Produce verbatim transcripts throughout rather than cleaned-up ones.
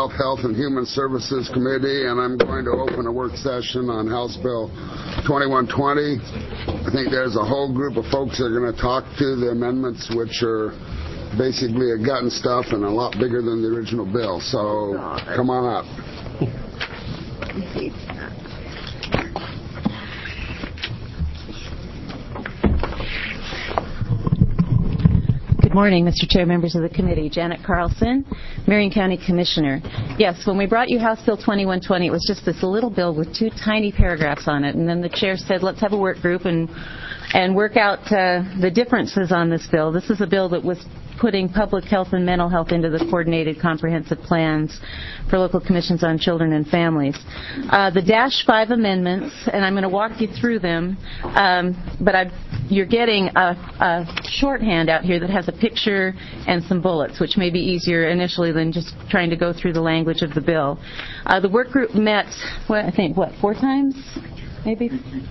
Health, Health and Human Services Committee, and I'm going to open a work session on House Bill twenty-one twenty. I think there's a whole group of folks that are going to talk to the amendments, which are basically a gut and stuff and a lot bigger than the original bill. So come on up. Good morning, Mister Chair, members of the committee. Janet Carlson, Marion County Commissioner. Yes, when we brought you House Bill twenty-one twenty, it was just this little bill with two tiny paragraphs on it, and then the chair said, let's have a work group and and work out uh, the differences on this bill. This is a bill that was putting public health and mental health into the coordinated comprehensive plans for local commissions on children and families. Uh, the Dash five amendments, and I'm going to walk you through them, um, but I've, you're getting a, a shorthand out here that has a picture and some bullets, which may be easier initially than just trying to go through the language of the bill. Uh, the work group met, what, I think, what, four times, maybe?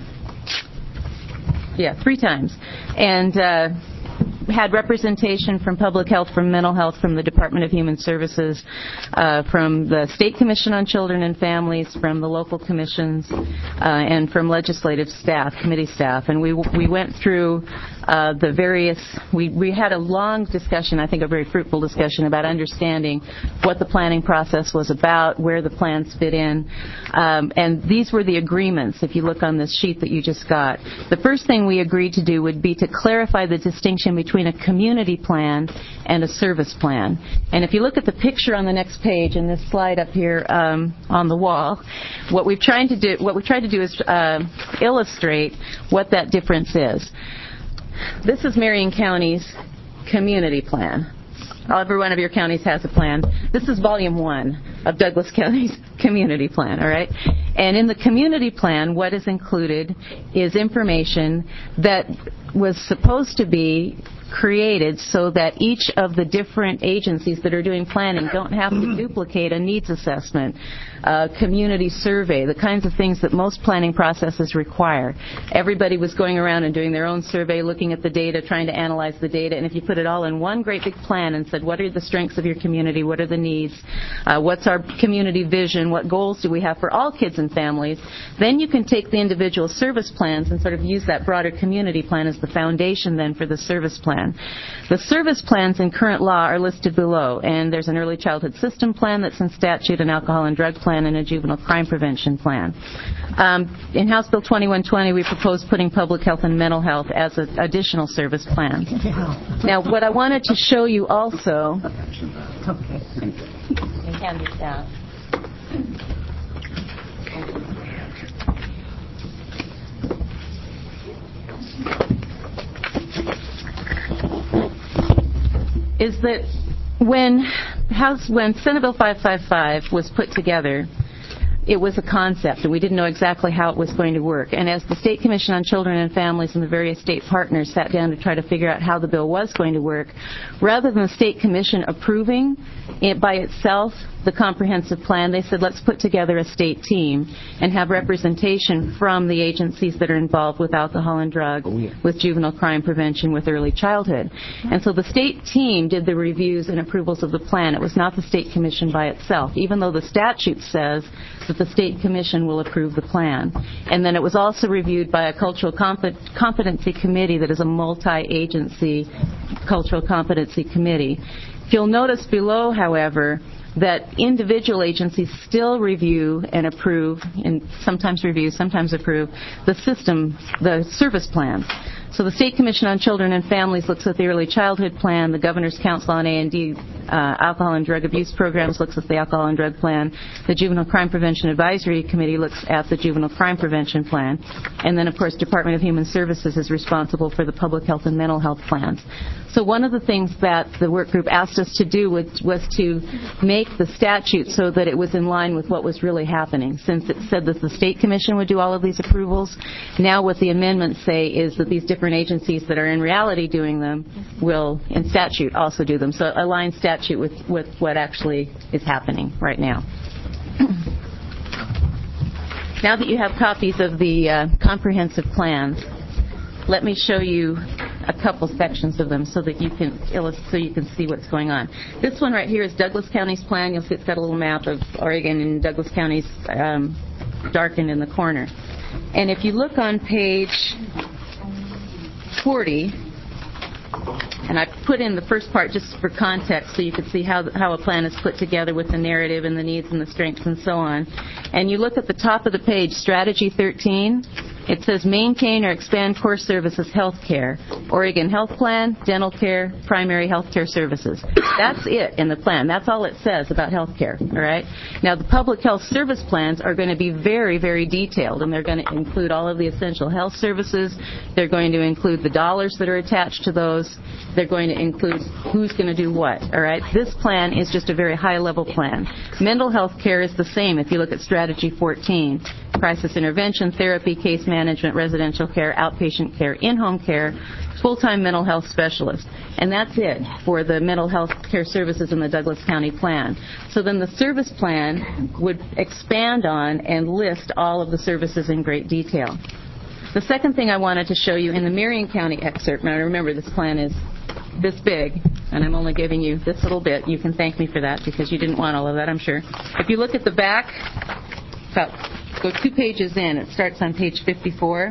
Yeah, three times. And uh, had representation from public health, from mental health, from the Department of Human Services, uh, from the State Commission on Children and Families, from the local commissions, uh, and from legislative staff, committee staff. And we we went through uh, the various, we, we had a long discussion, I think a very fruitful discussion, about understanding what the planning process was about, where the plans fit in. Um, and these were the agreements, if you look on this sheet that you just got. The first thing we agreed to do would be to clarify the distinction between a community plan and a service plan. And if you look at the picture on the next page in this slide up here um, on the wall, what we've tried to do, what we've tried to do is uh, illustrate what that difference is. This is Marion County's community plan. Every one of your counties has a plan. This is volume one of Douglas County's community plan, all right? And in the community plan, what is included is information that was supposed to be created so that each of the different agencies that are doing planning don't have to duplicate a needs assessment, a community survey, the kinds of things that most planning processes require. Everybody was going around and doing their own survey, looking at the data, trying to analyze the data, and if you put it all in one great big plan and said, what are the strengths of your community, what are the needs, uh, what's our community vision, what goals do we have for all kids and families, then you can take the individual service plans and sort of use that broader community plan as the foundation then for the service plan. The service plans in current law are listed below, and there's an early childhood system plan that's in statute, an alcohol and drug plan, and a juvenile crime prevention plan. Um, in House Bill twenty-one twenty, we proposed putting public health and mental health as an additional service plans. Now, what I wanted to show you also, okay, hand this down. Is that when House, when Senate Bill five fifty-five was put together, it was a concept, and we didn't know exactly how it was going to work. And as the State Commission on Children and Families and the various state partners sat down to try to figure out how the bill was going to work, rather than the State Commission approving it by itself, the comprehensive plan, they said, let's put together a state team and have representation from the agencies that are involved with alcohol and drug, oh, yeah. with juvenile crime prevention, with early childhood. And so the state team did the reviews and approvals of the plan. It was not the State Commission by itself, even though the statute says that the State Commission will approve the plan. And then it was also reviewed by a cultural comp- competency committee that is a multi-agency cultural competency committee. You'll notice below, however, that individual agencies still review and approve, and sometimes review, sometimes approve, the system, the service plans. So the State Commission on Children and Families looks at the Early Childhood Plan. The Governor's Council on A and D uh, Alcohol and Drug Abuse Programs looks at the Alcohol and Drug Plan. The Juvenile Crime Prevention Advisory Committee looks at the Juvenile Crime Prevention Plan. And then, of course, Department of Human Services is responsible for the Public Health and Mental Health Plans. So one of the things that the work group asked us to do was, was to make the statute so that it was in line with what was really happening. Since it said that the State Commission would do all of these approvals, now what the amendments say is that these different agencies that are in reality doing them will, in statute, also do them. So align statute with, with what actually is happening right now. Now that you have copies of the uh, comprehensive plans, let me show you a couple sections of them so that you can illust- so you can see what's going on. This one right here is Douglas County's plan. You'll see it's got a little map of Oregon, and Douglas County's um, darkened in the corner. And if you look on page forty, and I put in the first part just for context so you could see how how a plan is put together with the narrative and the needs and the strengths and so on. And you look at the top of the page, Strategy thirteen. It says maintain or expand core services health care, Oregon Health Plan, dental care, primary health care services. That's it in the plan. That's all it says about health care, all right? Now, the public health service plans are going to be very, very detailed, and they're going to include all of the essential health services. They're going to include the dollars that are attached to those. They're going to include who's going to do what, all right? This plan is just a very high-level plan. Mental health care is the same if you look at Strategy fourteen. Crisis intervention, therapy, case management, residential care, outpatient care, in-home care, full-time mental health specialist. And that's it for the mental health care services in the Douglas County plan. So then the service plan would expand on and list all of the services in great detail. The second thing I wanted to show you in the Marion County excerpt, now remember this plan is this big, and I'm only giving you this little bit. You can thank me for that because you didn't want all of that, I'm sure. If you look at the back, about go two pages in. It starts on page fifty-four.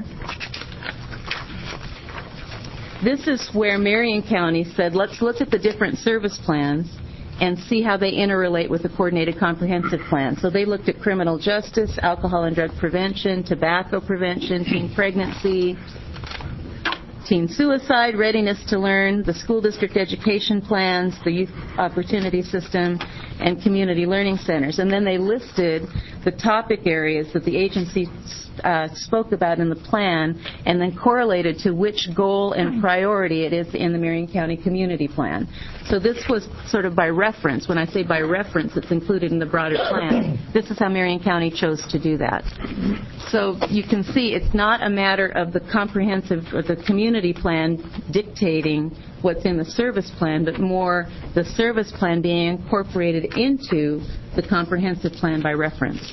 This is where Marion County said, let's look at the different service plans and see how they interrelate with the coordinated comprehensive plan. So they looked at criminal justice, alcohol and drug prevention, tobacco prevention, teen pregnancy, teen suicide, readiness to learn, the school district education plans, the youth opportunity system, and community learning centers. And then they listed the topic areas that the agency uh, spoke about in the plan and then correlated to which goal and priority it is in the Marion County Community Plan. So this was sort of by reference. When I say by reference, it's included in the broader plan. This is how Marion County chose to do that. So you can see it's not a matter of the comprehensive or the community plan dictating what's in the service plan, but more the service plan being incorporated into the comprehensive plan by reference.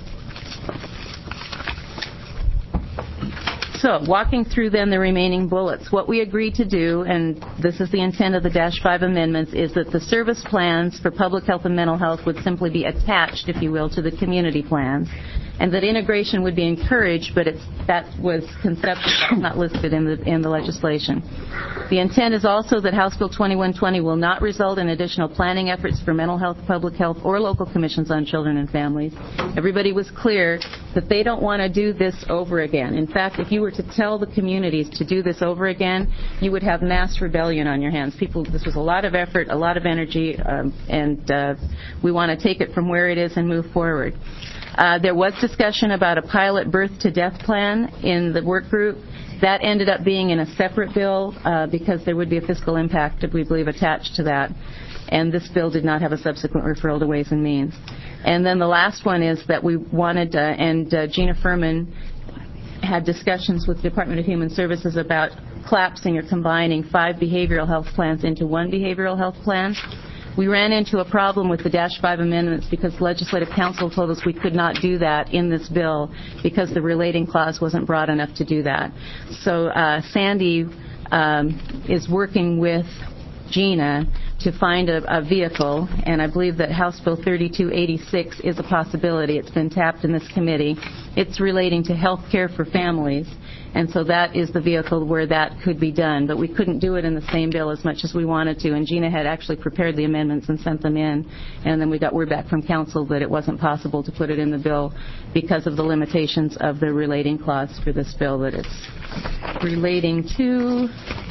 So, walking through then the remaining bullets, what we agreed to do, and this is the intent of the Dash five amendments, is that the service plans for public health and mental health would simply be attached, if you will, to the community plans, and that integration would be encouraged, but it's, that was conceptual, not listed in the, in the legislation. The intent is also that House Bill twenty-one twenty will not result in additional planning efforts for mental health, public health, or local commissions on children and families. Everybody was clear that they don't want to do this over again. In fact, if you were to tell the communities to do this over again, you would have mass rebellion on your hands. People, this was a lot of effort, a lot of energy, um, and uh, we want to take it from where it is and move forward. Uh, there was discussion about a pilot birth-to-death plan in the work group. That ended up being in a separate bill uh, because there would be a fiscal impact, we believe, attached to that. And this bill did not have a subsequent referral to Ways and Means. And then the last one is that we wanted, uh, and uh, Gina Furman had discussions with the Department of Human Services about collapsing or combining five behavioral health plans into one behavioral health plan. We ran into a problem with the Dash five amendments because the Legislative Council told us we could not do that in this bill because the relating clause wasn't broad enough to do that. So uh, Sandy um, is working with Gina to find a, a vehicle, and I believe that House Bill thirty-two eighty-six is a possibility. It's been tapped in this committee. It's relating to health care for families, and so that is the vehicle where that could be done. But we couldn't do it in the same bill as much as we wanted to, and Gina had actually prepared the amendments and sent them in, and then we got word back from council that it wasn't possible to put it in the bill because of the limitations of the relating clause for this bill, that it's relating to...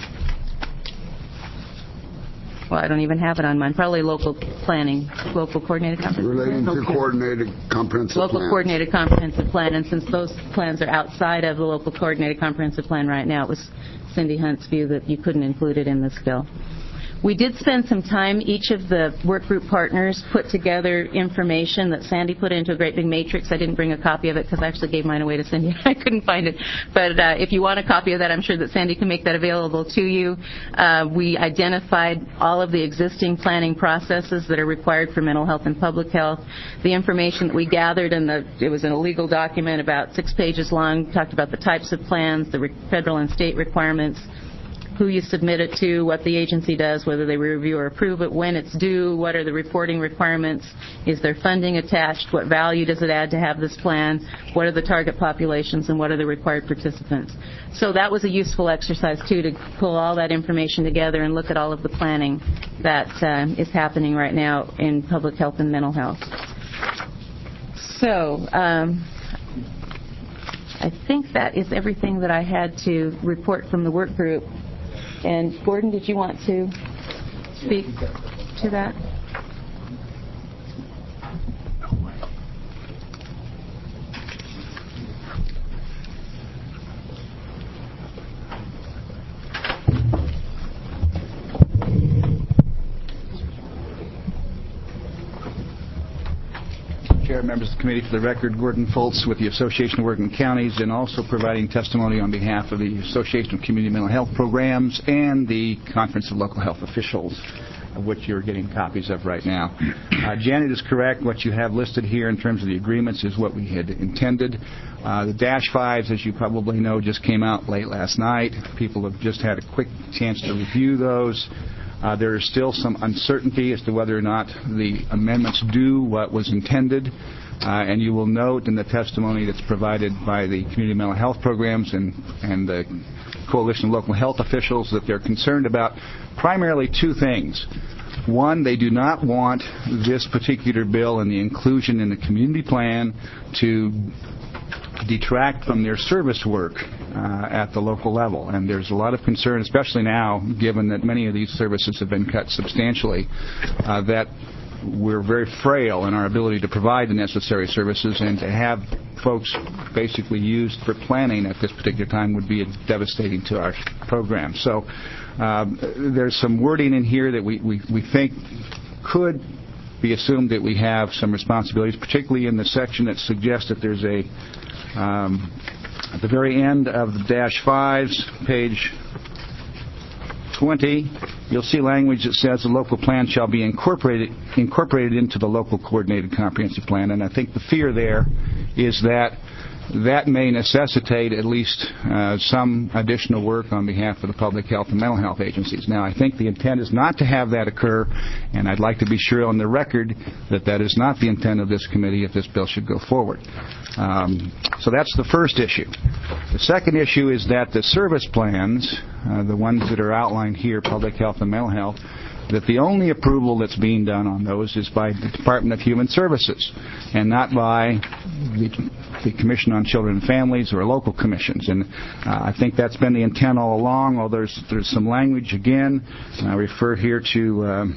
Well, I don't even have it on mine. Probably local planning, local coordinated comprehensive Relating plan. to coordinated comprehensive Local plans. coordinated comprehensive plan, and since those plans are outside of the local coordinated comprehensive plan right now, it was Cindy Hunt's view that you couldn't include it in this bill. We did spend some time, each of the work group partners put together information that Sandy put into a great big matrix. I didn't bring a copy of it because I actually gave mine away to Cindy. I couldn't find it. But uh, if you want a copy of that, I'm sure that Sandy can make that available to you. Uh, we identified all of the existing planning processes that are required for mental health and public health. The information that we gathered, in the, it was in a legal document about six pages long, talked about the types of plans, the re- federal and state requirements, who you submit it to, what the agency does, whether they review or approve it, when it's due, what are the reporting requirements, is there funding attached, what value does it add to have this plan, what are the target populations, and what are the required participants. So that was a useful exercise, too, to pull all that information together and look at all of the planning that uh, is happening right now in public health and mental health. So um, I think that is everything that I had to report from the work group. And Gordon, did you want to speak to that? Chair, members of the committee, for the record, Gordon Foltz with the Association of Working Counties, and also providing testimony on behalf of the Association of Community Mental Health Programs and the Conference of Local Health Officials, of which you're getting copies of right now. Uh, Janet is correct. What you have listed here in terms of the agreements is what we had intended. Uh, the Dash fives, as you probably know, just came out late last night. People have just had a quick chance to review those. Uh, there is still some uncertainty as to whether or not the amendments do what was intended. Uh, and you will note in the testimony that's provided by the Community Mental Health Programs and, and the Coalition of Local Health Officials that they're concerned about primarily two things. One, they do not want this particular bill and the inclusion in the community plan to detract from their service work uh, at the local level. And there's a lot of concern, especially now, given that many of these services have been cut substantially, uh, that we're very frail in our ability to provide the necessary services, and to have folks basically used for planning at this particular time would be devastating to our program. So um, there's some wording in here that we, we, we think could be assumed that we have some responsibilities, particularly in the section that suggests that there's a Um, at the very end of the Dash fives, page twenty, you'll see language that says the local plan shall be incorporated incorporated into the local coordinated comprehensive plan. And I think the fear there is that that may necessitate at least uh, some additional work on behalf of the public health and mental health agencies. Now, I think the intent is not to have that occur, and I'd like to be sure on the record that that is not the intent of this committee if this bill should go forward. Um, so that's the first issue. The second issue is that the service plans, uh, the ones that are outlined here, public health and mental health, that the only approval that's being done on those is by the Department of Human Services and not by the, the Commission on Children and Families or local commissions. And uh, I think that's been the intent all along, although there's, there's some language, again, and I refer here to um,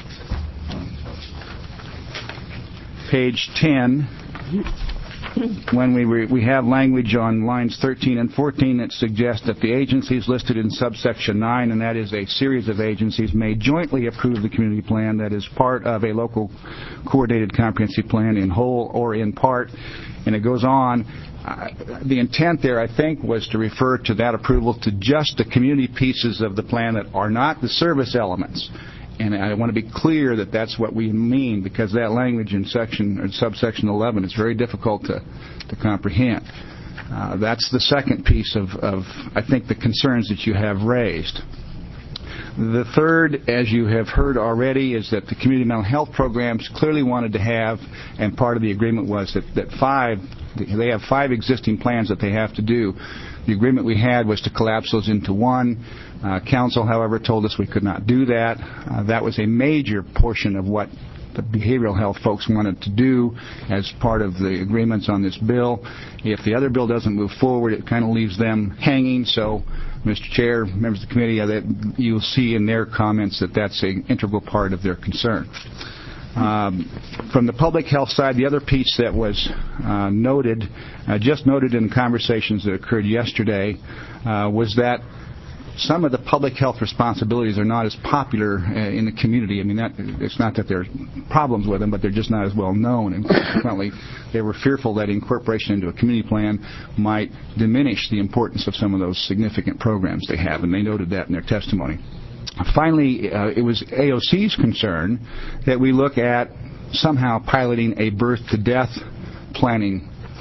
page ten. When we re- we have language on lines thirteen and fourteen that suggests that the agencies listed in subsection nine, and that is a series of agencies, may jointly approve the community plan that is part of a local coordinated comprehensive plan in whole or in part. And it goes on. Uh, the intent there, I think, was to refer to that approval to just the community pieces of the plan that are not the service elements. And I want to be clear that that's what we mean, because that language in section or subsection eleven is very difficult to, to comprehend. Uh, that's the second piece of, of, I think, the concerns that you have raised. The third, as you have heard already, is that the community mental health programs clearly wanted to have, and part of the agreement was that, that five, they have five existing plans that they have to do. The agreement we had was to collapse those into one. Uh, council, however, told us we could not do that. Uh, that was a major portion of what the behavioral health folks wanted to do as part of the agreements on this bill. If the other bill doesn't move forward, it kind of leaves them hanging. So, Mister Chair, members of the committee, uh, that you'll see in their comments that that's an integral part of their concern. Um, from the public health side, the other piece that was uh, noted, uh, just noted in conversations that occurred yesterday, uh, was that some of the public health responsibilities are not as popular uh, in the community. I mean, that, it's not that there are problems with them, but they're just not as well known. And consequently, they were fearful that incorporation into a community plan might diminish the importance of some of those significant programs they have, and they noted that in their testimony. Finally, uh, it was A O C's concern that we look at somehow piloting a birth-to-death planning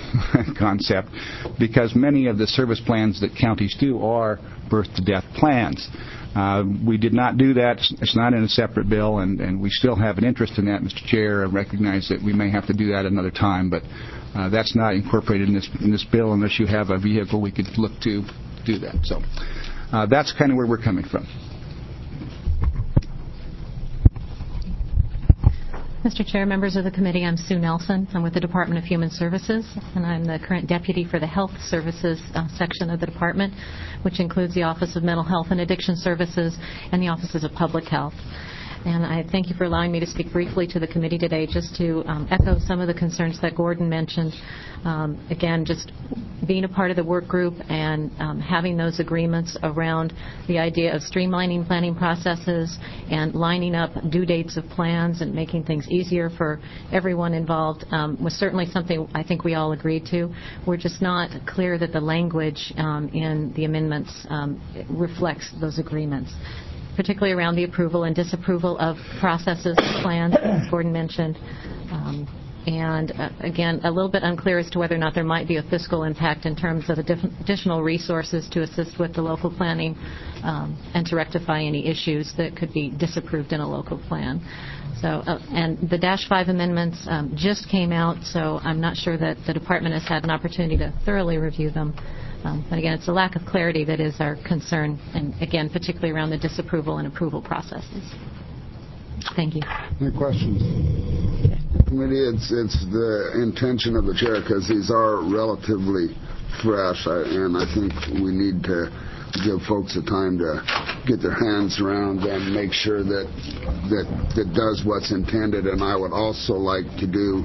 concept, because many of the service plans that counties do are birth-to-death plans. Uh, we did not do that. It's not in a separate bill, and, and we still have an interest in that, Mister Chair. I recognize that we may have to do that another time, but uh, that's not incorporated in this in this bill unless you have a vehicle we could look to do that. So uh, that's kind of where we're coming from. Mister Chair, members of the committee, I'm Sue Nelson. I'm with the Department of Human Services, and I'm the current deputy for the Health Services uh, section of the department, which includes the Office of Mental Health and Addiction Services and the Offices of Public Health. And I thank you for allowing me to speak briefly to the committee today, just to um, echo some of the concerns that Gordon mentioned. Um, again, just being a part of the work group and um, having those agreements around the idea of streamlining planning processes and lining up due dates of plans and making things easier for everyone involved um, was certainly something I think we all agreed to. We're just not clear that the language um, in the amendments um, reflects those agreements, particularly around the approval and disapproval of processes, plans, as Gordon mentioned. Um, and, uh, again, a little bit unclear as to whether or not there might be a fiscal impact in terms of additional resources to assist with the local planning um, and to rectify any issues that could be disapproved in a local plan. So, uh, and the Dash five amendments um, just came out, so I'm not sure that the department has had an opportunity to thoroughly review them. Um, but again, it's a lack of clarity that is our concern, and again, particularly around the disapproval and approval processes. Thank you. Any questions? Committee, it's it's the intention of the chair, because these are relatively fresh, I, and I think we need to give folks a time to get their hands around and make sure that that that does what's intended. And I would also like to do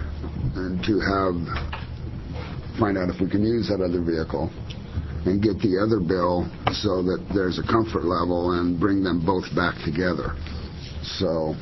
and to have find out if we can use that other vehicle and get the other bill so that there's a comfort level and bring them both back together. So,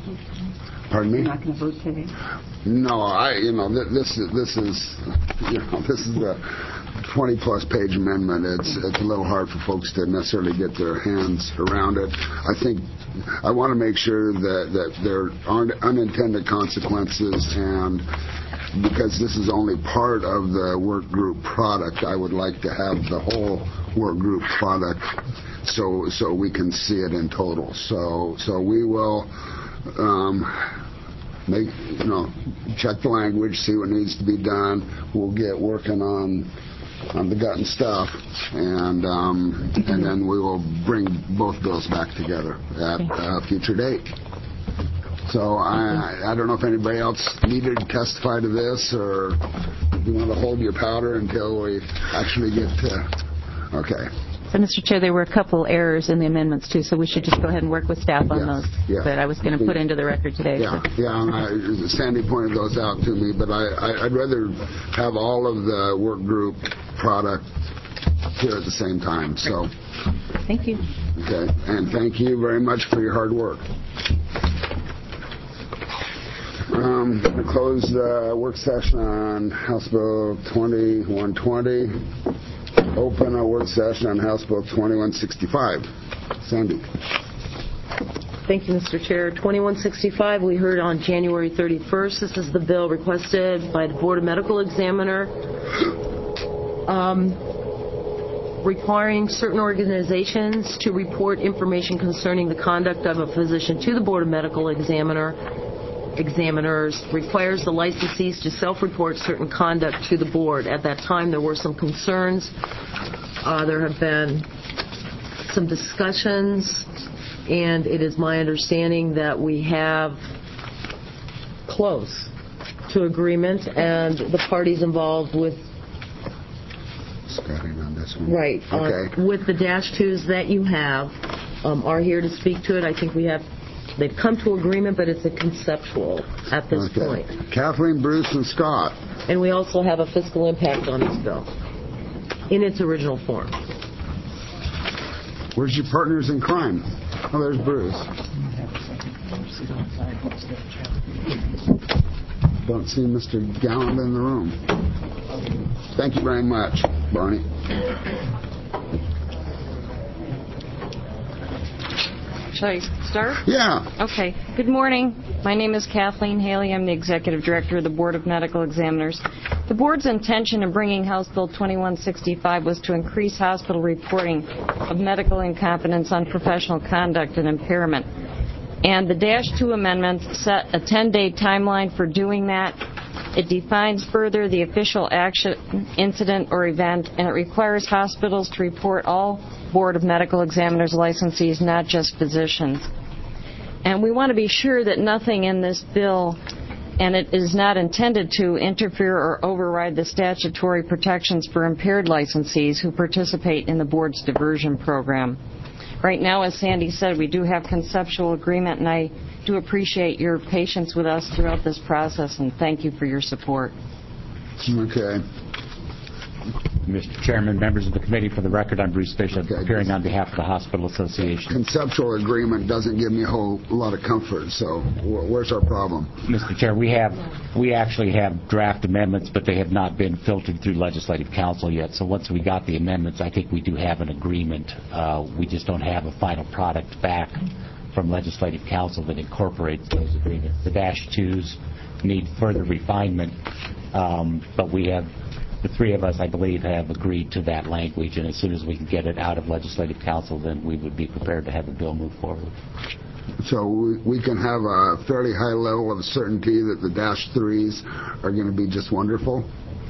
pardon me? You're not going to vote today? No, I, you know, th- this is, this is, you know, this is a twenty plus page amendment. It's, it's a little hard for folks to necessarily get their hands around it. I think I want to make sure that, that there aren't unintended consequences, and because this is only part of the work group product, I would like to have the whole work group product so so we can see it in total. So so we will um, make you know check the language, see what needs to be done. We'll get working on on the gut and stuff, and um, and then we will bring both bills back together at a future date. So I, I don't know if anybody else needed to testify to this, or if you want to hold your powder until we actually get to... Okay. So, Mister Chair, there were a couple errors in the amendments, too, so we should just go ahead and work with staff on Yes, those yeah. that I was going to put into the record today. Yeah, so. yeah. I, Sandy pointed those out to me, but I, I, I'd rather have all of the work group product here at the same time. So, thank you. Okay, and thank you very much for your hard work. Um, I'm going to close the work session on House Bill twenty-one twenty. Open a work session on House Bill twenty-one sixty-five. Sandy. Thank you, Mister Chair. twenty-one sixty-five we heard on January thirty-first. This is the bill requested by the Board of Medical Examiner um, requiring certain organizations to report information concerning the conduct of a physician to the Board of Medical Examiner. Examiners requires the licensees to self-report certain conduct to the board. At that time, there were some concerns. Uh, there have been some discussions, and it is my understanding that we have close to agreement, and the parties involved with Scotty on this one. right Okay. uh, with the dash twos that you have um, are here to speak to it. I think we have. They've come to agreement, but it's a conceptual at this Okay. point. Kathleen, Bruce, and Scott. And we also have a fiscal impact on this bill in its original form. Where's your partners in crime? Oh, there's Bruce. Don't see Mister Gallant in the room. Thank you very much, Barney. Should I start? Yeah. Okay. Good morning. My name is Kathleen Haley. I'm the Executive Director of the Board of Medical Examiners. The board's intention in bringing House Bill twenty-one sixty-five was to increase hospital reporting of medical incompetence, unprofessional conduct, and impairment. And the Dash two amendment set a ten-day timeline for doing that. It defines further the official action, incident, or event, and it requires hospitals to report all Board of Medical Examiners licensees, not just physicians. And we want to be sure that nothing in this bill, and it is not intended to interfere or override the statutory protections for impaired licensees who participate in the board's diversion program. Right now, as Sandy said, we do have conceptual agreement, and I do appreciate your patience with us throughout this process, and thank you for your support. Okay. Mister Chairman, members of the committee, for the record, I'm Bruce Bishop, Okay. appearing on behalf of the Hospital Association. Conceptual agreement doesn't give me a whole lot of comfort, so wh- where's our problem? Mister Chair, we have, we actually have draft amendments, but they have not been filtered through Legislative Council yet. So once we got the amendments, I think we do have an agreement. Uh, we just don't have a final product back from Legislative Council that incorporates those agreements. The Dash twos need further refinement, um, but we have, the three of us, I believe, have agreed to that language, and as soon as we can get it out of Legislative Council, then we would be prepared to have the bill move forward. So we, we can have a fairly high level of certainty that the Dash threes are going to be just wonderful.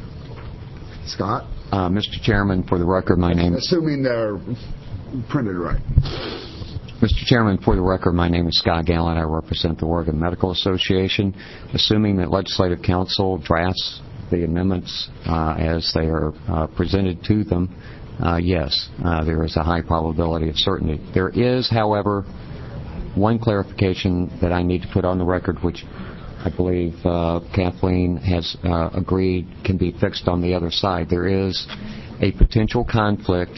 Scott? Uh, Mister Chairman, for the record, my name is... Assuming they're printed right. Mister Chairman, for the record, my name is Scott Gallant. I represent the Oregon Medical Association. Assuming that Legislative Council drafts the amendments uh, as they are uh, presented to them, uh, yes, uh, there is a high probability of certainty. There is, however, one clarification that I need to put on the record, which I believe uh, Kathleen has uh, agreed can be fixed on the other side. There is a potential conflict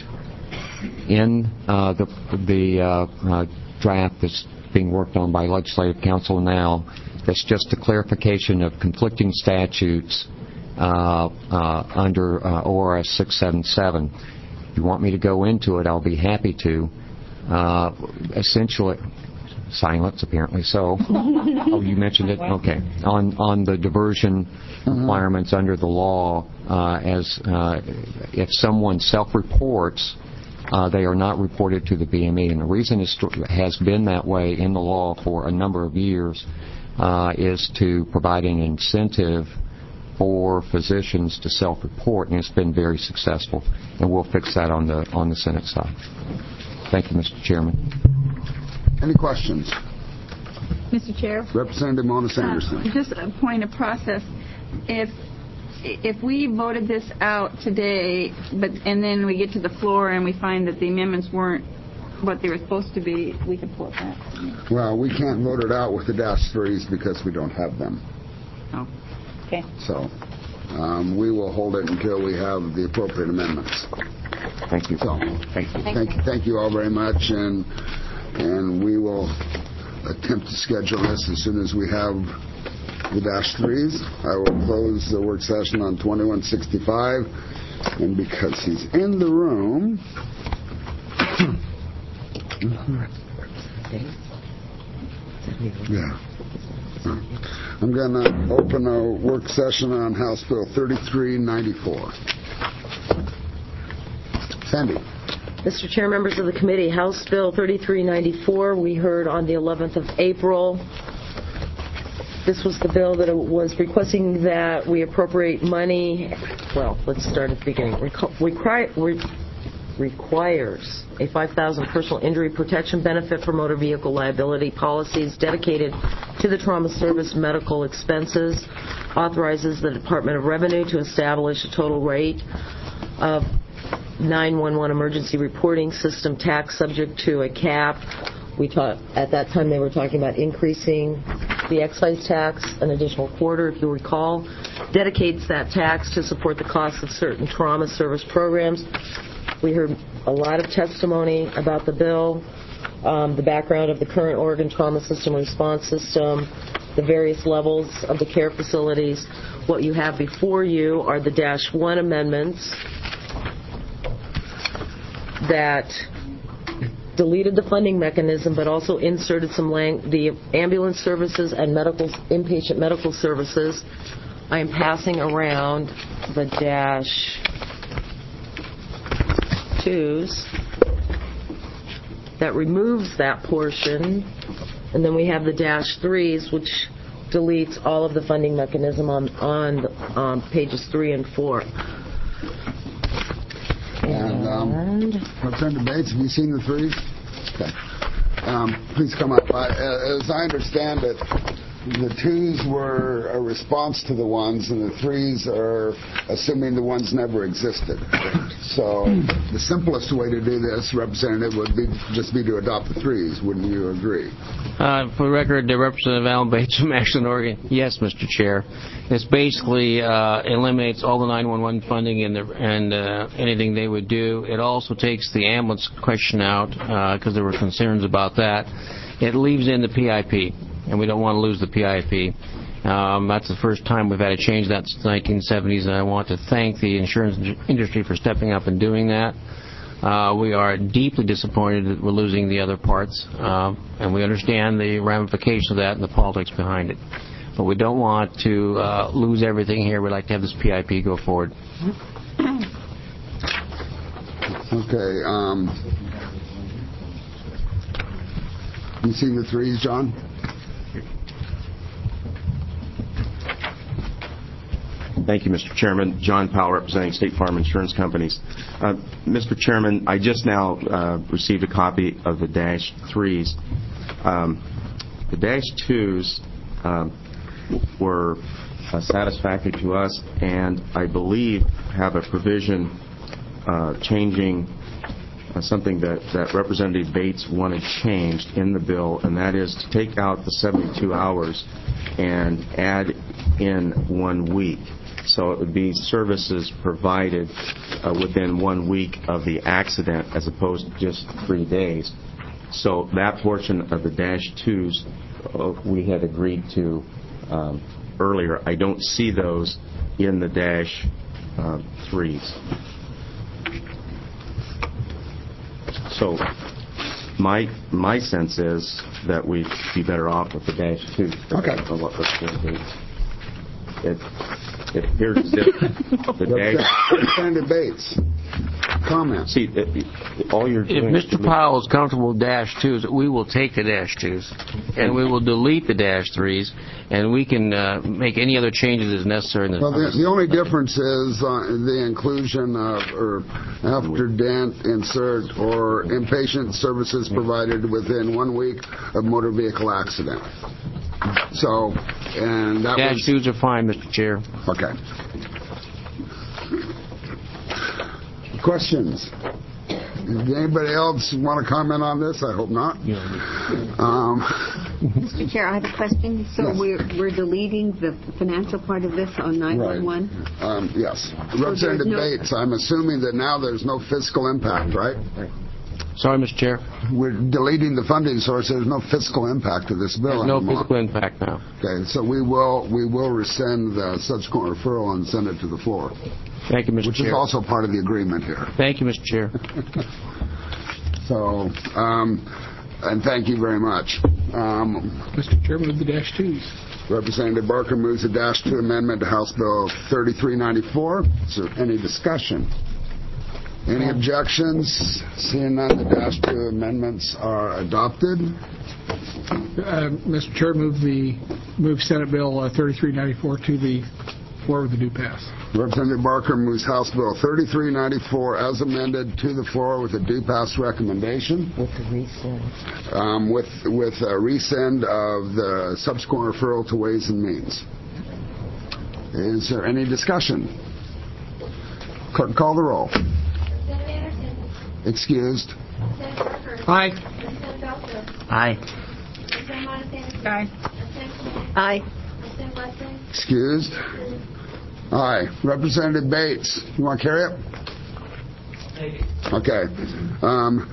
in uh, the, the uh, uh, draft that's being worked on by Legislative Council now. That's just a clarification of conflicting statutes uh, uh, under uh, O R S six seventy-seven. If you want me to go into it, I'll be happy to. Uh, essentially, silence apparently. So, oh, you mentioned it. Okay, on on the diversion requirements under the law, uh, as uh, if someone self-reports, uh, they are not reported to the B M E, and the reason it has been that way in the law for a number of years uh, is to provide an incentive for physicians to self-report, and it's been very successful. And we'll fix that on the on the Senate side. Thank you, Mister Chairman. Any questions? Mister Chair? Representative Mona Sanderson. Uh, just a point of process. If if we voted this out today, but and then we get to the floor and we find that the amendments weren't what they were supposed to be, we can pull it back. Well, we can't vote it out with the Dash threes because we don't have them. Oh, okay. So um, we will hold it until we have the appropriate amendments. Thank you. So, Thank you. thank you, thank you all very much, and and we will attempt to schedule this as soon as we have the Dash threes. I will close the work session on twenty-one sixty-five, and because he's in the room, yeah, I'm going to open a work session on House Bill thirty-three ninety-four. Sandy. Mister Chair, members of the committee, House Bill thirty-three ninety-four, we heard on the eleventh of April. This was the bill that was requesting that we appropriate money. Well, let's start at the beginning. Requ- re- requires a five thousand dollars personal injury protection benefit for motor vehicle liability policies dedicated to the trauma service medical expenses. Authorizes the Department of Revenue to establish a total rate of nine one one emergency reporting system tax subject to a cap. We talked at that time they were talking about increasing the excise tax an additional quarter, if you recall. Dedicates that tax to support the cost of certain trauma service programs. We heard a lot of testimony about the bill, um, the background of the current Oregon trauma system response system, the various levels of the care facilities. What you have before you are the Dash one amendments that deleted the funding mechanism, but also inserted some lang- the ambulance services and medical inpatient medical services I am passing around the dash twos that removes that portion, and then we have the dash threes, which deletes all of the funding mechanism on on um, pages three and four. And um, Representative Bates, have you seen the threes? Okay. Um, please come up. I, as I understand it, the twos were a response to the ones, and the threes are assuming the ones never existed. So the simplest way to do this, Representative, would be just be to adopt the threes. Wouldn't you agree? Uh, for the record, uh, Representative Alan Bates from Ashland, Oregon. Yes, Mister Chair. This basically uh, eliminates all the nine one one funding and, the, and uh, anything they would do. It also takes the ambulance question out because uh, there were concerns about that. It leaves in the P I P, and we don't want to lose the P I P. Um, that's the first time we've had to change that since the nineteen seventies, and I want to thank the insurance industry for stepping up and doing that. Uh, we are deeply disappointed that we're losing the other parts, uh, and we understand the ramifications of that and the politics behind it. But we don't want to uh, lose everything here. We'd like to have this P I P go forward. Okay. Um, you seen the threes, John? Thank you, Mister Chairman. John Powell, representing State Farm Insurance Companies. Uh, Mister Chairman, I just now uh, received a copy of the dash threes. Um, the dash twos um, were uh, satisfactory to us, and I believe have a provision uh, changing uh, something that, that Representative Bates wanted changed in the bill, and that is to take out the seventy-two hours and add in one week. So it would be services provided uh, within one week of the accident as opposed to just three days. So that portion of the dash twos uh, we had agreed to um, earlier. I don't see those in the dash uh, threes. So my my sense is that we'd be better off with the dash two. Okay. Of what it, it appears as if the dash... Representative Bates, comment. See, it, it, all you're doing... If Mister Powell is comfortable with dash twos, we will take the dash twos, and we will delete the dash threes, and we can uh, make any other changes as necessary in the... Well, the, the only difference is uh, the inclusion of, or after dent, insert, or inpatient services provided within one week of motor vehicle accident. So, and that dash was... twos are fine, Mister Chair. Okay. Questions? Does anybody else want to comment on this? I hope not. Um, Mister Chair, I have a question. So yes. we're we're deleting the financial part of this on nine one one? Right. Um, yes. So Representative no... Bates, I'm assuming that now there's no fiscal impact, right? Right. Sorry, Mister Chair. We're deleting the funding source. There's no fiscal impact to this bill There's no anymore. fiscal impact now. Okay, so we will we will rescind the subsequent referral and send it to the floor. Thank you, Mister Which Chair. is also part of the agreement here. Thank you, Mister Chair. So, um, and thank you very much. Um, Mister Chairman, of the dash twos. Representative Barker moves the dash two amendment to House Bill thirty-three ninety-four. Is there any discussion? Any objections? Seeing none, the dash two amendments are adopted. Uh, Mister Chair, move the move Senate Bill uh, thirty-three ninety-four to the floor with the due pass. Representative Barker moves House Bill thirty-three ninety-four as amended to the floor with a due pass recommendation. With the resend. Um, with with a resend of the subsequent referral to Ways and Means. Is there any discussion? Clerk, call the roll. Excused. Aye. Aye. Aye. Aye. Excused. Aye. Representative Bates, you want to carry it? Okay. Um,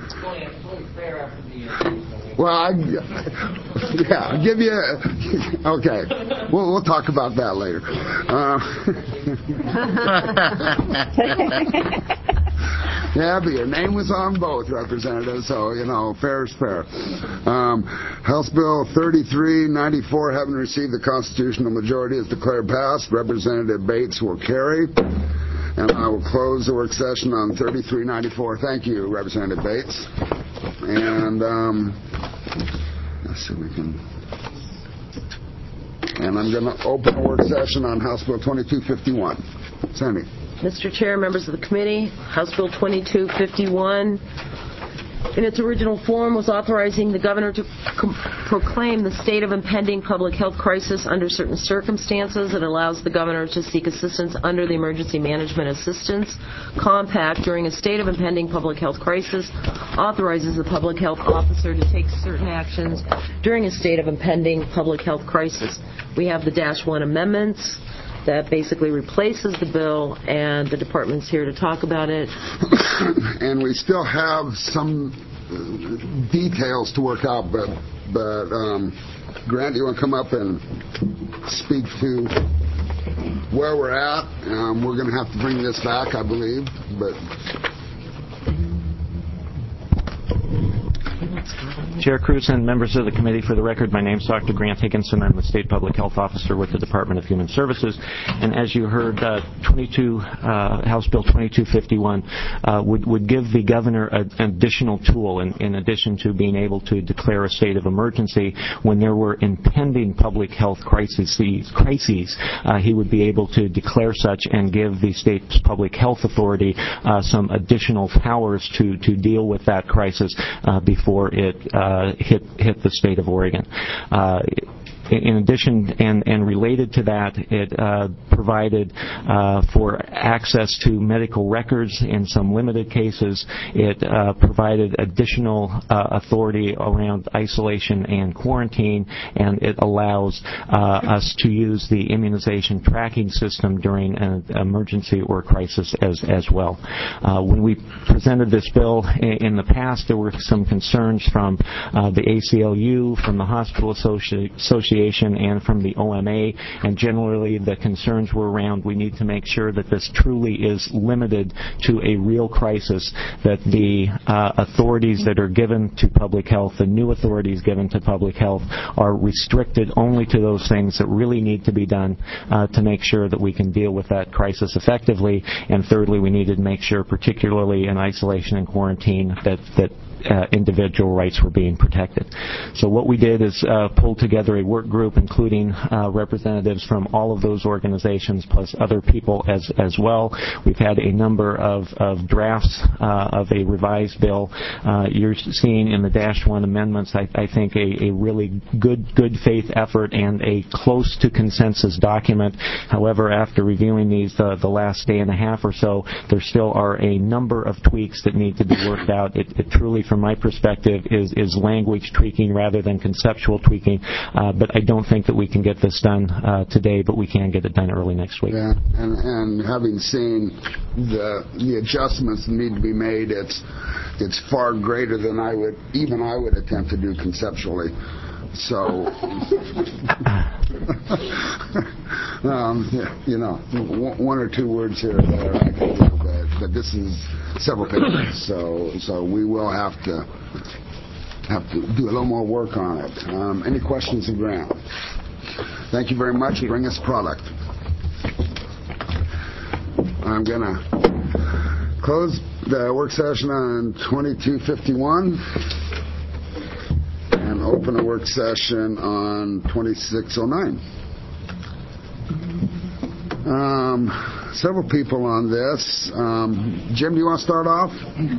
well, I, yeah, I'll give you. A, okay, we'll we'll talk about that later. Uh, Yeah, but your name was on both, Representative, so, you know, fair is fair. Um, House Bill thirty-three ninety-four, having received the constitutional majority, is declared passed. Representative Bates will carry. And I will close the work session on thirty-three ninety-four. Thank you, Representative Bates. And um, let's see if we can... And I'm going to open a work session on House Bill twenty-two fifty-one. Sandy. Mister Chair, members of the committee, House Bill twenty-two fifty-one, in its original form, was authorizing the governor to com- proclaim the state of impending public health crisis under certain circumstances. It allows the governor to seek assistance under the Emergency Management Assistance Compact during a state of impending public health crisis, authorizes the public health officer to take certain actions during a state of impending public health crisis. We have the Dash one amendments that basically replaces the bill, and the department's here to talk about it. And we still have some uh, details to work out, but, but um, Grant, do you want to come up and speak to where we're at? Um, we're going to have to bring this back, I believe, but... Chair Cruz and members of the committee, for the record, my name is Doctor Grant Higginson. I'm the State Public Health Officer with the Department of Human Services. And as you heard, uh, twenty-two, uh, House Bill twenty-two fifty-one uh, would, would give the governor a, an additional tool in, in addition to being able to declare a state of emergency when there were impending public health crises. crises uh, he would be able to declare such and give the state's public health authority uh, some additional powers to, to deal with that crisis uh, before it uh, hit hit the state of Oregon. Uh, In addition, and, and related to that, it uh, provided uh, for access to medical records in some limited cases. It uh, provided additional uh, authority around isolation and quarantine, and it allows uh, us to use the immunization tracking system during an emergency or crisis as, as well. Uh, when we presented this bill in, in the past, there were some concerns from uh, the A C L U, from the Hospital Associ- Association, and from the O M A, and generally the concerns were around we need to make sure that this truly is limited to a real crisis, that the uh, authorities that are given to public health, the new authorities given to public health, are restricted only to those things that really need to be done uh, to make sure that we can deal with that crisis effectively. And thirdly, we needed to make sure, particularly in isolation and quarantine, that, that Uh, individual rights were being protected. So what we did is uh, pull together a work group, including uh, representatives from all of those organizations, plus other people as as well. We've had a number of, of drafts uh, of a revised bill. Uh, you're seeing in the Dash one amendments, I, I think, a, a really good good faith effort and a close to consensus document. However, after reviewing these uh, the last day and a half or so, there still are a number of tweaks that need to be worked out. It, it truly, from my perspective, is, is language tweaking rather than conceptual tweaking. Uh, but I don't think that we can get this done uh, today, but we can get it done early next week. Yeah, and, and having seen the the adjustments that need to be made, it's it's far greater than I would even I would attempt to do conceptually. So, um, yeah, you know, one or two words here or there I can do, but, but this is several pages, so so we will have to have to do a little more work on it. Um, any questions of Grant? Thank you very much. Bring us product. I'm gonna close the work session on twenty-two fifty-one. And open a work session on twenty-six oh nine. Um, several people on this. Um, Jim, do you want to start off?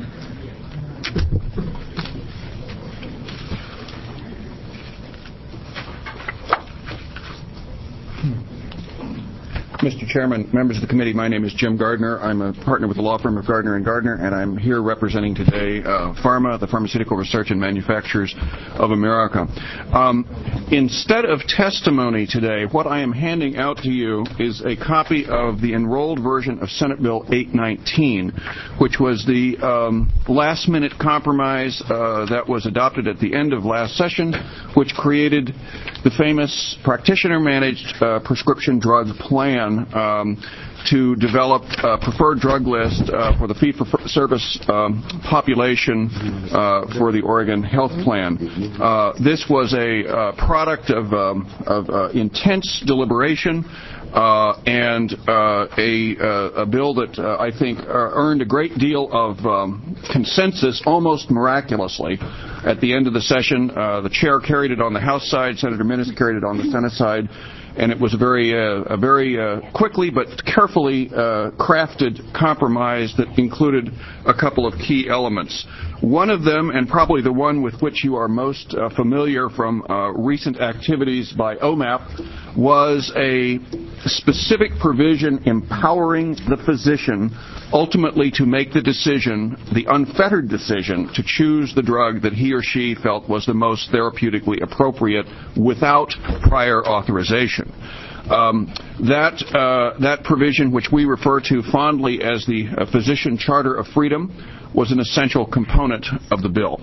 Mister Chairman, members of the committee, my name is Jim Gardner. I'm a partner with the law firm of Gardner and Gardner, and I'm here representing today uh, Pharma, the Pharmaceutical Research and Manufacturers of America. Um, instead of testimony today, what I am handing out to you is a copy of the enrolled version of Senate Bill eight nineteen, which was the um, last-minute compromise uh, that was adopted at the end of last session, which created the famous practitioner-managed uh, prescription drug plan um, to develop a preferred drug list uh, for the fee-for-service um, population uh, for the Oregon Health Plan. Uh, this was a uh, product of, um, of uh, intense deliberation uh, and uh, a, uh, a bill that uh, I think uh, earned a great deal of um, consensus almost miraculously. At the end of the session, uh, the chair carried it on the House side, Senator Minnis carried it on the Senate side, and it was a very, uh, a very uh, quickly but carefully uh, crafted compromise that included a couple of key elements. One of them, and probably the one with which you are most uh, familiar from uh, recent activities by O M A P, was a specific provision empowering the physician ultimately to make the decision, the unfettered decision, to choose the drug that he or she felt was the most therapeutically appropriate without prior authorization. Um, that uh, that provision, which we refer to fondly as the uh, Physician Charter of Freedom, was an essential component of the bill.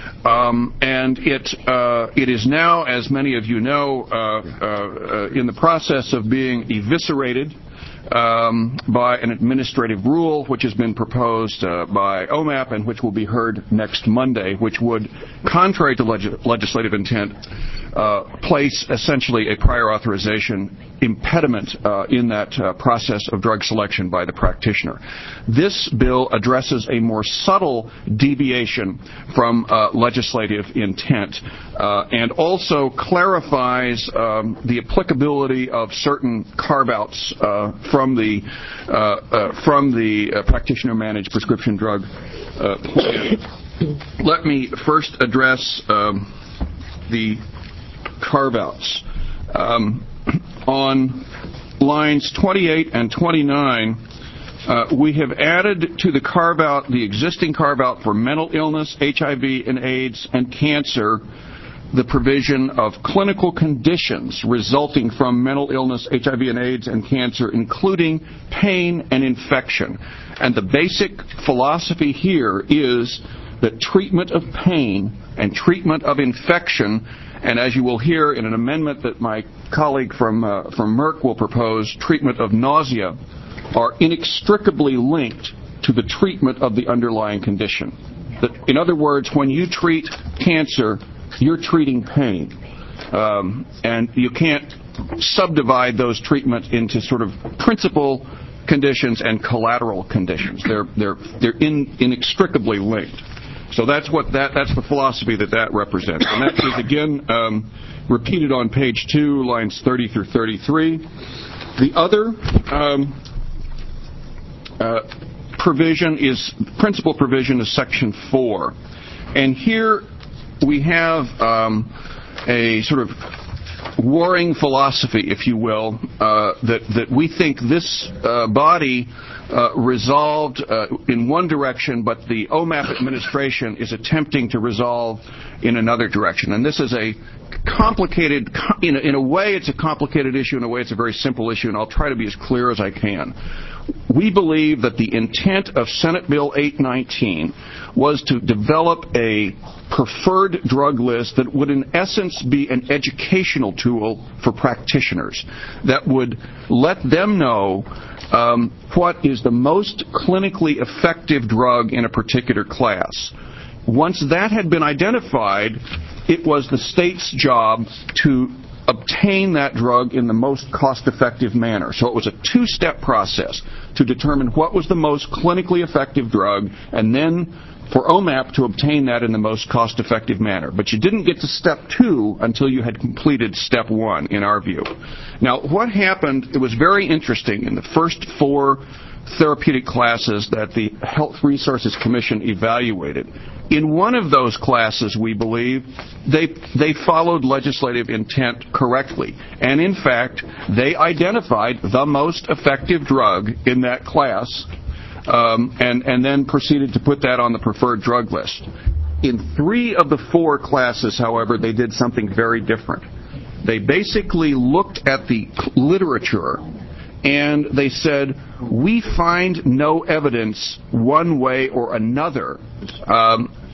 Um, and it uh, it is now, as many of you know, uh, uh, in the process of being eviscerated um, by an administrative rule which has been proposed uh, by O M A P and which will be heard next Monday, which would, contrary to leg- legislative intent, uh, place essentially a prior authorization impediment uh, in that uh, process of drug selection by the practitioner. This bill addresses a more subtle deviation from uh, legislative intent uh, and also clarifies um, the applicability of certain carve-outs uh, from the uh, uh, from the uh, practitioner-managed prescription drug uh, plan. Let me first address um, the carve-outs. Um, on lines twenty-eight and twenty-nine, uh, we have added to the carve-out, the existing carve-out for mental illness, H I V and AIDS, and cancer, the provision of clinical conditions resulting from mental illness, H I V and AIDS, and cancer, including pain and infection. And the basic philosophy here is that treatment of pain and treatment of infection, and as you will hear in an amendment that my colleague from uh, from Merck will propose, treatment of nausea, are inextricably linked to the treatment of the underlying condition. That, in other words, when you treat cancer, you're treating pain. Um, and you can't subdivide those treatments into sort of principal conditions and collateral conditions. They're they're they're in, inextricably linked. So that's what that that's the philosophy that that represents, and that is again um, repeated on page two, lines thirty through thirty-three. The other um, uh, provision is principal provision is section four, and here we have um, a sort of warring philosophy, if you will, uh, that that we think this uh, body uh, resolved uh, in one direction, but the O M A P administration is attempting to resolve in another direction. And this is a complicated, in a, in a way it's a complicated issue, in a way it's a very simple issue, and I'll try to be as clear as I can. We believe that the intent of Senate Bill eight nineteen was to develop a preferred drug list that would in essence be an educational tool for practitioners that would let them know um, what is the most clinically effective drug in a particular class. Once that had been identified, it was the state's job to obtain that drug in the most cost-effective manner. So it was a two-step process to determine what was the most clinically effective drug, and then for O M A P to obtain that in the most cost-effective manner. But you didn't get to step two until you had completed step one, in our view. Now, what happened, it was very interesting in the first four therapeutic classes that the Health Resources Commission evaluated. In one of those classes, we believe, they they followed legislative intent correctly. And in fact, they identified the most effective drug in that class um, and, and then proceeded to put that on the preferred drug list. In three of the four classes, however, they did something very different. They basically looked at the literature and they said, we find no evidence one way or another um,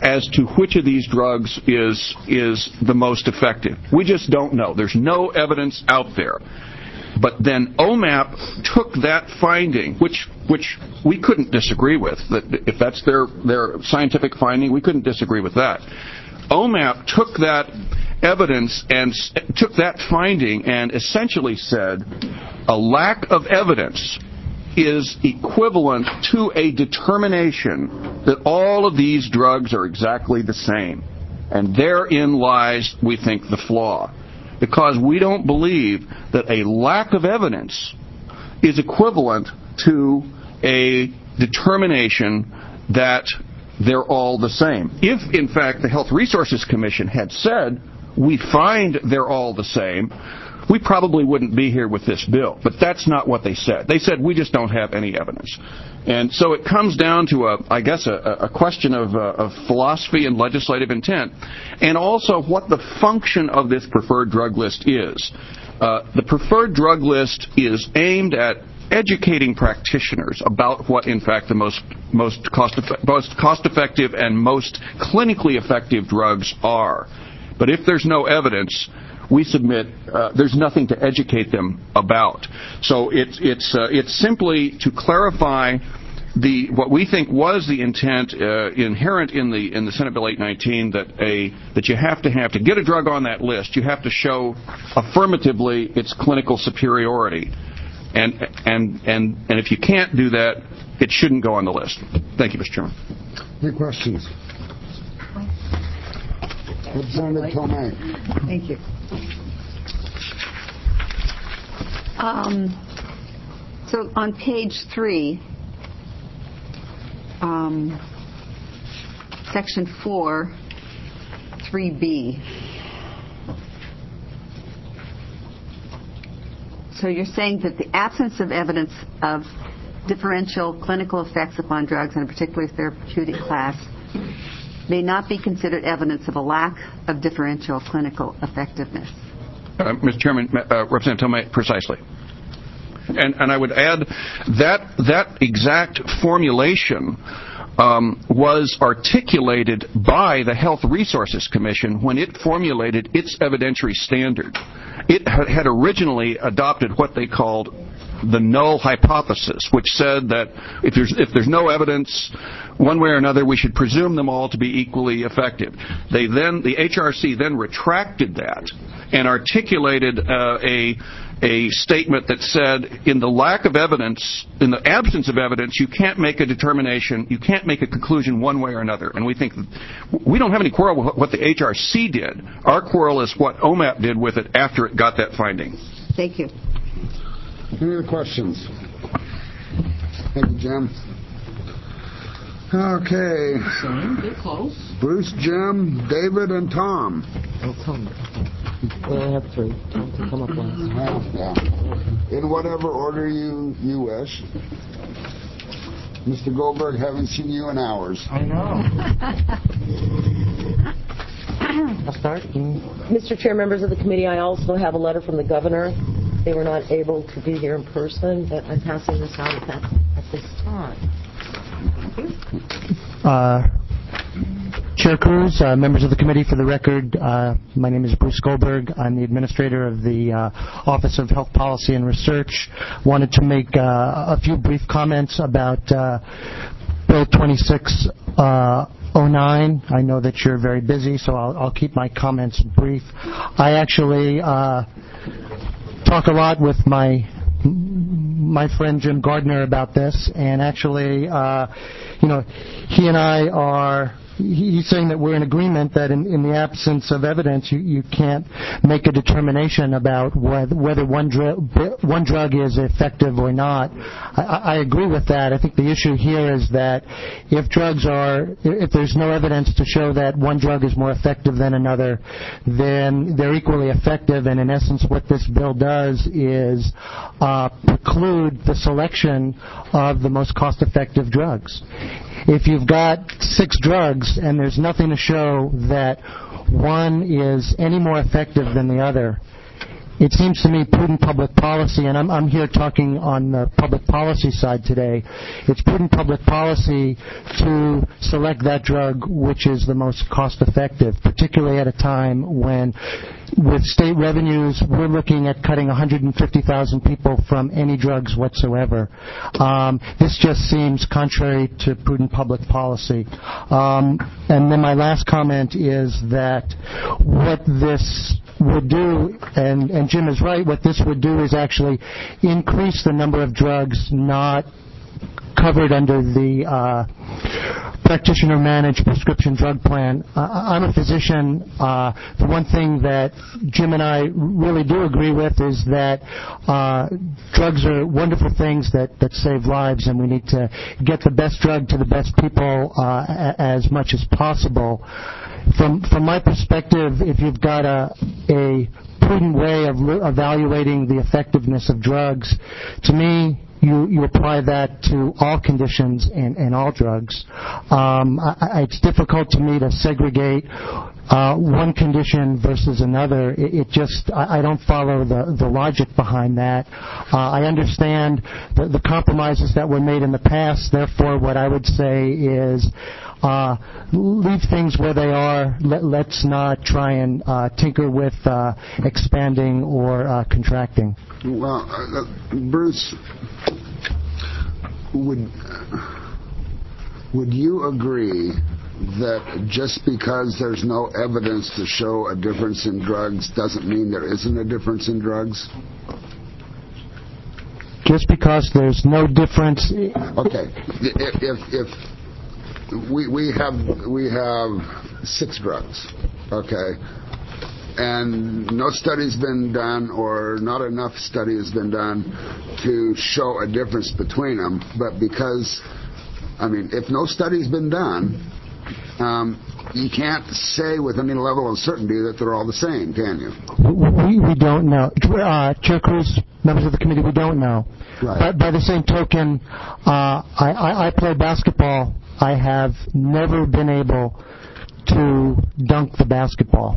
as to which of these drugs is is the most effective. We just don't know. There's no evidence out there. But then O M A P took that finding, which which we couldn't disagree with. That if that's their their scientific finding, we couldn't disagree with that. O M A P took that evidence and s- took that finding and essentially said a lack of evidence is equivalent to a determination that all of these drugs are exactly the same. And therein lies, we think, the flaw. Because we don't believe that a lack of evidence is equivalent to a determination that they're all the same. If, in fact, the Health Resources Commission had said, we find they're all the same, we probably wouldn't be here with this bill. But that's not what they said. They said, we just don't have any evidence. And so it comes down to, a, I guess, a, a question of, uh, of philosophy and legislative intent, and also what the function of this preferred drug list is. Uh, the preferred drug list is aimed at educating practitioners about what, in fact, the most most cost most cost effective and most clinically effective drugs are. But if there's no evidence, we submit uh, there's nothing to educate them about. So it's it's uh, it's simply to clarify the what we think was the intent uh, inherent in the in the Senate Bill eight nineteen, that a that you have to have to get a drug on that list, you have to show affirmatively its clinical superiority, and and and and if you can't do that, it shouldn't go on the list. Thank you, Mister Chairman. Any questions? Representative Tomei. Thank you. Um, so on page three, um, section four, three B. So you're saying that the absence of evidence of differential clinical effects upon drugs, and particularly therapeutic class, may not be considered evidence of a lack of differential clinical effectiveness. Uh, Mister Chairman, uh, Representative Tomei, precisely. And, and I would add that that exact formulation um, was articulated by the Health Resources Commission when it formulated its evidentiary standard. It had originally adopted what they called the null hypothesis, which said that if there's if there's no evidence one way or another, we should presume them all to be equally effective. They then the H R C then retracted that and articulated uh, a a statement that said, in the lack of evidence, in the absence of evidence, you can't make a determination, you can't make a conclusion one way or another. And we think that we don't have any quarrel with what the H R C did. Our quarrel is what O M A P did with it after it got that finding. Thank you. Any other questions? Thank you, Jim. Okay. They're close. Bruce, Jim, David, and Tom. Oh, Tom. Well, I have three. Tom can come up last. Well, yeah. In whatever order you, you wish. Mister Goldberg, haven't seen you in hours. I know. I'll start. Mister Chair, members of the committee, I also have a letter from the governor. They were not able to be here in person, but I'm passing this out at, that, at this time. Uh, Chair Cruz, uh, members of the committee, for the record, uh, my name is Bruce Goldberg. I'm the administrator of the uh, Office of Health Policy and Research. Wanted to make uh, a few brief comments about uh, Bill twenty-six oh nine. I know that you're very busy, so I'll, I'll keep my comments brief. I actually uh, talk a lot with my my friend Jim Gardner about this, and actually, uh, you know, he and I are. He's saying that we're in agreement that in, in the absence of evidence, you, you can't make a determination about whether, whether one, dr- one drug is effective or not. I, I agree with that. I think the issue here is that if drugs are, if there's no evidence to show that one drug is more effective than another, then they're equally effective. And in essence, what this bill does is uh, preclude the selection of the most cost-effective drugs. If you've got six drugs and there's nothing to show that one is any more effective than the other, it seems to me prudent public policy, and I'm, I'm here talking on the public policy side today, it's prudent public policy to select that drug which is the most cost effective, particularly at a time when with state revenues, we're looking at cutting one hundred fifty thousand people from any drugs whatsoever. Um, this just seems contrary to prudent public policy. Um, and then my last comment is that what this would do, and, and Jim is right, what this would do is actually increase the number of drugs not covered under the uh, practitioner-managed prescription drug plan. Uh, I'm a physician. Uh, the one thing that Jim and I really do agree with is that uh, drugs are wonderful things that, that save lives, and we need to get the best drug to the best people uh, a- as much as possible. From from my perspective, if you've got a a prudent way of re- evaluating the effectiveness of drugs, to me, you, you apply that to all conditions and, and all drugs. Um, I, I, it's difficult to me to segregate uh, one condition versus another. It, it just, I, I don't follow the, the logic behind that. Uh, I understand the, the compromises that were made in the past. Therefore, what I would say is uh, leave things where they are. Let, let's not try and uh, tinker with uh, expanding or uh, contracting. Well, uh, Bruce, would would you agree that just because there's no evidence to show a difference in drugs doesn't mean there isn't a difference in drugs? Just because there's no difference. Okay, if if, if we we have we have six drugs, okay. And no study's been done, or not enough study has been done to show a difference between them. But because, I mean, if no study's been done, um, you can't say with any level of certainty that they're all the same, can you? We, we don't know. Uh, Chair Cruz, members of the committee, we don't know. Right. But by the same token, uh, I, I, I play basketball. I have never been able to dunk the basketball.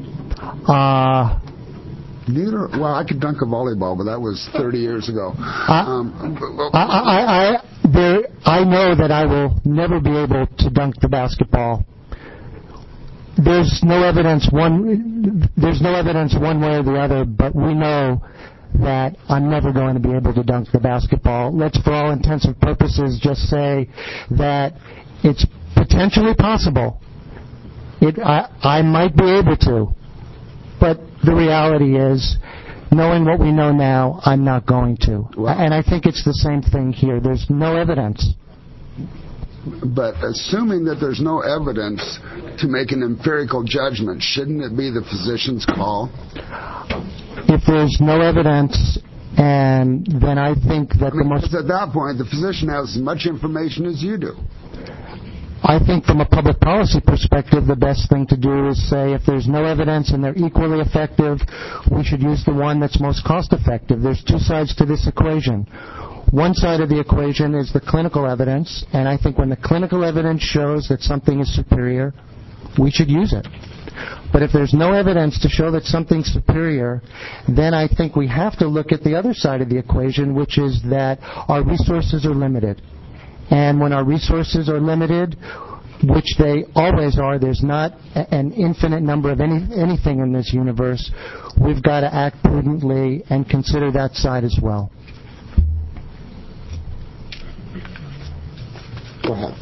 Uh, Neither. Well, I could dunk a volleyball, but that was thirty years ago. I, um, well, I, I, I, there, I know that I will never be able to dunk the basketball. There's no evidence one. There's no evidence one way or the other, but we know that I'm never going to be able to dunk the basketball. Let's, for all intents and purposes, just say that it's potentially possible. It, I, I might be able to. But the reality is, knowing what we know now, I'm not going to. Wow. And I think it's the same thing here. There's no evidence. But assuming that there's no evidence to make an empirical judgment, shouldn't it be the physician's call? If there's no evidence, and then I think that I mean, the most... Because at that point, the physician has as much information as you do. I think from a public policy perspective, the best thing to do is say if there's no evidence and they're equally effective, we should use the one that's most cost effective. There's two sides to this equation. One side of the equation is the clinical evidence, and I think when the clinical evidence shows that something is superior, we should use it. But if there's no evidence to show that something's superior, then I think we have to look at the other side of the equation, which is that our resources are limited. And when our resources are limited, which they always are, there's not an infinite number of any, anything in this universe, we've got to act prudently and consider that side as well. Go ahead.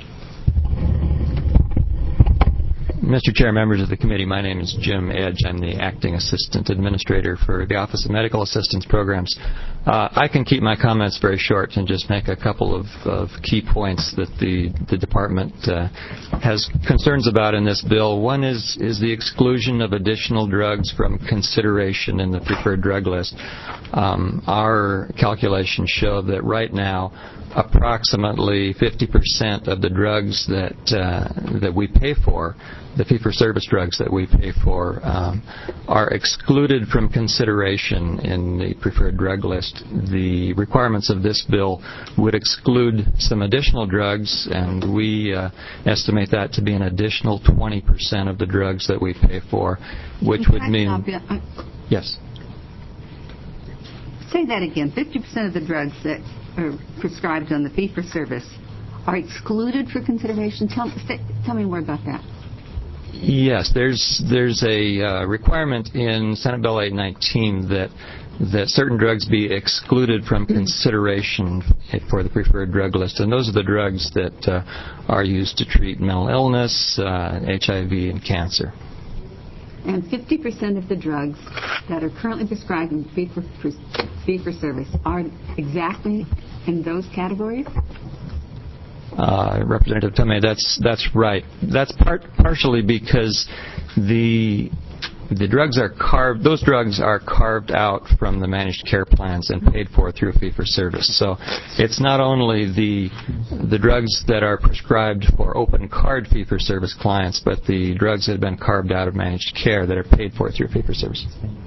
Mister Chair, members of the committee, my name is Jim Edge. I'm the Acting Assistant Administrator for the Office of Medical Assistance Programs. Uh, I can keep my comments very short and just make a couple of, of key points that the, the Department uh, has concerns about in this bill. One is, is the exclusion of additional drugs from consideration in the preferred drug list. Um, our calculations show that right now approximately fifty percent of the drugs that uh, that we pay for, the fee-for-service drugs that we pay for, um, are excluded from consideration in the preferred drug list. The requirements of this bill would exclude some additional drugs, and we uh, estimate that to be an additional twenty percent of the drugs that we pay for, which would mean... Yes. Say that again. fifty percent of the drugs that are prescribed on the fee-for-service are excluded for consideration. Tell, say, tell me more about that. Yes, there's there's a uh, requirement in Senate Bill eight nineteen that that certain drugs be excluded from consideration for the preferred drug list, and those are the drugs that uh, are used to treat mental illness, uh, H I V, and cancer. And fifty percent of the drugs that are currently prescribed in fee-for-service are exactly in those categories? Uh, Representative Tomei, that's that's right. That's part partially because the the drugs are carved. Those drugs are carved out from the managed care plans and paid for through fee-for-service. So it's not only the the drugs that are prescribed for open card fee-for-service clients, but the drugs that have been carved out of managed care that are paid for through fee-for-service.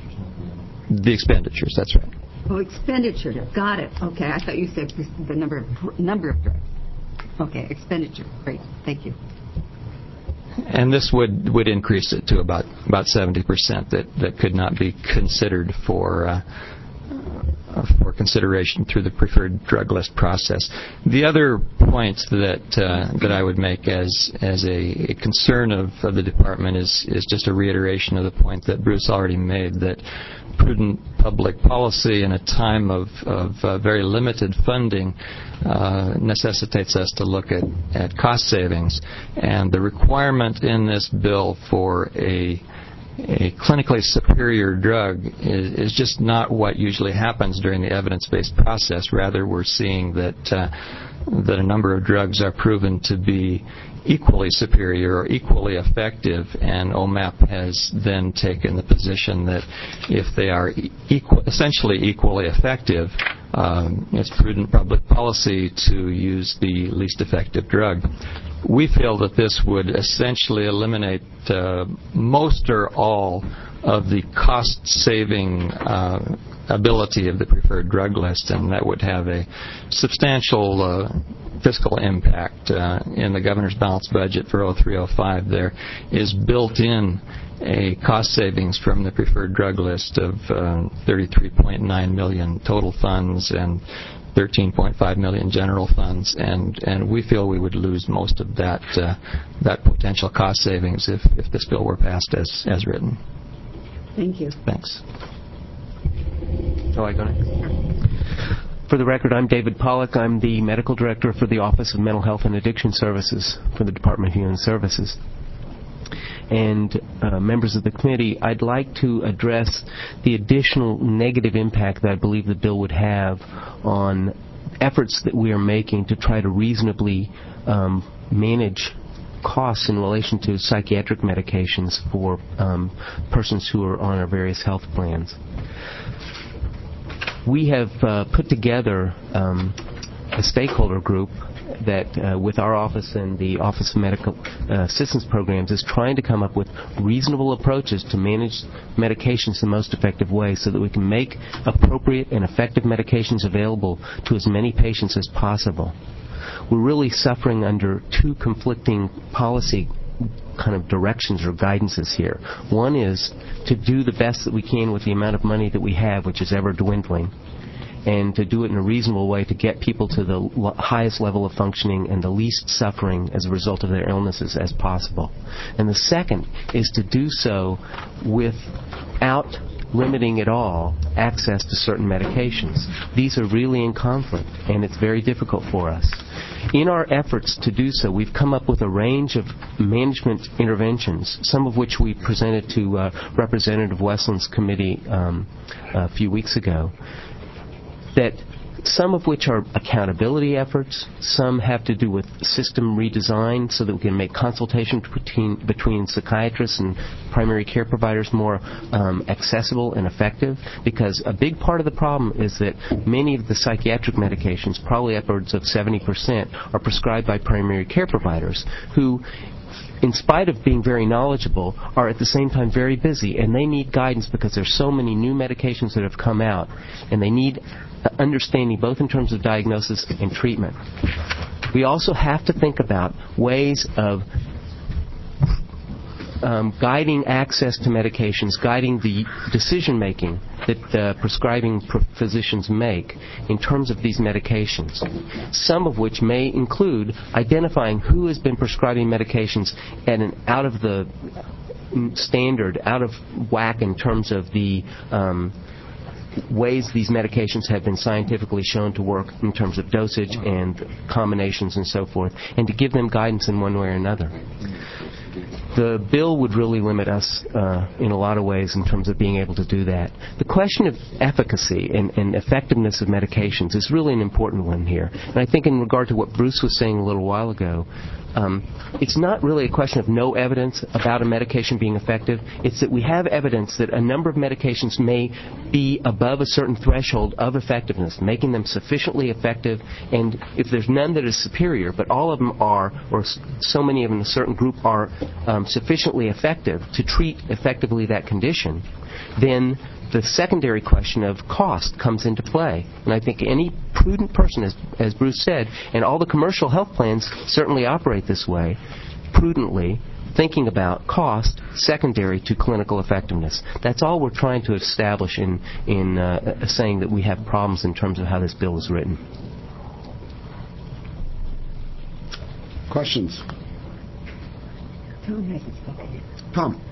The expenditures. That's right. Oh, expenditure. Got it. Okay, I thought you said the number of number of drugs. Okay, expenditure. Great. Thank you. And this would, would increase it to about about seventy percent that, that could not be considered for uh, for consideration through the preferred drug list process. The other point that uh, that I would make as as a, a concern of, of the department is is just a reiteration of the point that Bruce already made, that prudent public policy in a time of, of uh, very limited funding uh, necessitates us to look at, at cost savings. And the requirement in this bill for a a clinically superior drug is, is just not what usually happens during the evidence-based process. Rather, we're seeing that uh, that a number of drugs are proven to be equally superior or equally effective, and O M A P has then taken the position that if they are equal, essentially equally effective, um, it's prudent public policy to use the least effective drug. We feel that this would essentially eliminate uh, most or all of the cost-saving uh, ability of the preferred drug list, and that would have a substantial uh, fiscal impact uh, in the governor's balanced budget for oh three oh five. There is built in a cost savings from the preferred drug list of uh, thirty-three point nine million dollars total funds and thirteen point five million dollars general funds, and, and we feel we would lose most of that uh, that potential cost savings if, if this bill were passed as, as written. Thank you. Thanks. Oh, I go next? For the record, I'm David Pollack. I'm the Medical Director for the Office of Mental Health and Addiction Services for the Department of Human Services. And uh, members of the committee, I'd like to address the additional negative impact that I believe the bill would have on efforts that we are making to try to reasonably um, manage costs in relation to psychiatric medications for um, persons who are on our various health plans. We have uh, put together um, a stakeholder group that, uh, with our office and the Office of Medical uh, Assistance Programs, is trying to come up with reasonable approaches to manage medications in the most effective way so that we can make appropriate and effective medications available to as many patients as possible. We're really suffering under two conflicting policy kind of directions or guidances here. One is to do the best that we can with the amount of money that we have, which is ever dwindling, and to do it in a reasonable way to get people to the l- highest level of functioning and the least suffering as a result of their illnesses as possible. And the second is to do so without limiting at all access to certain medications. These are really in conflict, and it's very difficult for us. In our efforts to do so, we've come up with a range of management interventions, some of which we presented to uh, Representative Westland's committee um, a few weeks ago, that some of which are accountability efforts, some have to do with system redesign so that we can make consultation between, between psychiatrists and primary care providers more um, accessible and effective, because a big part of the problem is that many of the psychiatric medications, probably upwards of seventy percent, are prescribed by primary care providers who, in spite of being very knowledgeable, are at the same time very busy, and they need guidance because there's so many new medications that have come out, and they need understanding both in terms of diagnosis and treatment. We also have to think about ways of um, guiding access to medications, guiding the decision-making that uh, prescribing pr- physicians make in terms of these medications, some of which may include identifying who has been prescribing medications at an out of the standard, out of whack in terms of the um, ways these medications have been scientifically shown to work in terms of dosage and combinations and so forth, and to give them guidance in one way or another. The bill would really limit us uh, in a lot of ways in terms of being able to do that. The question of efficacy and, and effectiveness of medications is really an important one here. And I think in regard to what Bruce was saying a little while ago, um, it's not really a question of no evidence about a medication being effective. It's that we have evidence that a number of medications may be above a certain threshold of effectiveness, making them sufficiently effective. And if there's none that is superior, but all of them are, or so many of them in a certain group are um, sufficiently effective to treat effectively that condition, then the secondary question of cost comes into play. And I think any prudent person, as, as Bruce said, and all the commercial health plans certainly operate this way, prudently, thinking about cost secondary to clinical effectiveness. That's all we're trying to establish in, in uh, saying that we have problems in terms of how this bill is written. Questions? Tom.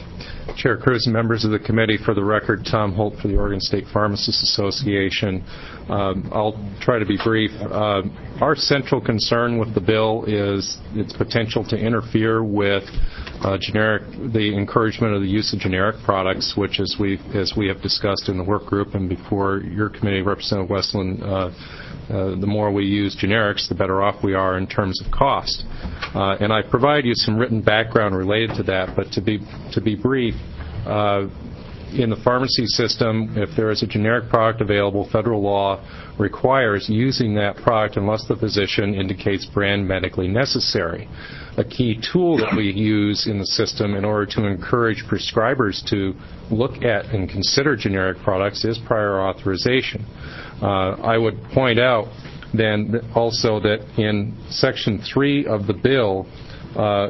Chair Cruz and members of the committee, for the record, Tom Holt for the Oregon State Pharmacists Association. Um, I'll try to be brief. Uh, our central concern with the bill is its potential to interfere with uh, generic, the encouragement of the use of generic products, which, as we as we have discussed in the work group and before your committee, Representative Westland, uh, Uh, the more we use generics, the better off we are in terms of cost. Uh, and I provide you some written background related to that, but to be to be brief, uh, in the pharmacy system, if there is a generic product available, federal law requires using that product unless the physician indicates brand medically necessary. A key tool that we use in the system in order to encourage prescribers to look at and consider generic products is prior authorization. Uh, I would point out then that also that in Section three of the bill, uh,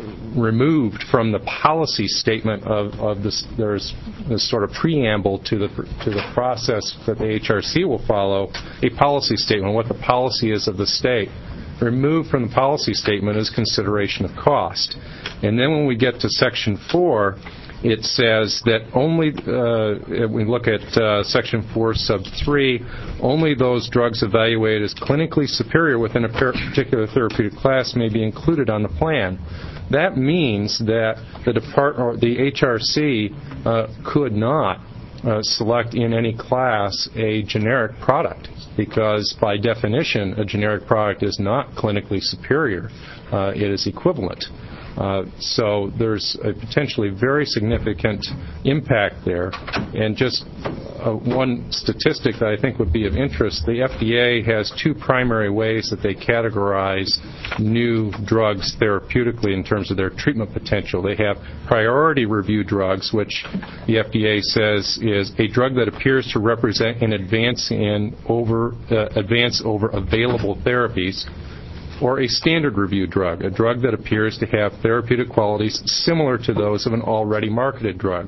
removed from the policy statement of, of this, there's this sort of preamble to the to the process that the H R C will follow, a policy statement, what the policy is of the state. Removed from the policy statement is consideration of cost. And then when we get to Section four, it says that only, uh, we look at uh, Section four, Sub three, only those drugs evaluated as clinically superior within a particular therapeutic class may be included on the plan. That means that the Department, or the H R C uh, could not uh, select in any class a generic product, because by definition a generic product is not clinically superior. Uh, it is equivalent. Uh, so there's a potentially very significant impact there. And just uh, one statistic that I think would be of interest, the F D A has two primary ways that they categorize new drugs therapeutically in terms of their treatment potential. They have priority review drugs, which the F D A says is a drug that appears to represent an advance in over uh, advance over available therapies, or a standard review drug, a drug that appears to have therapeutic qualities similar to those of an already marketed drug.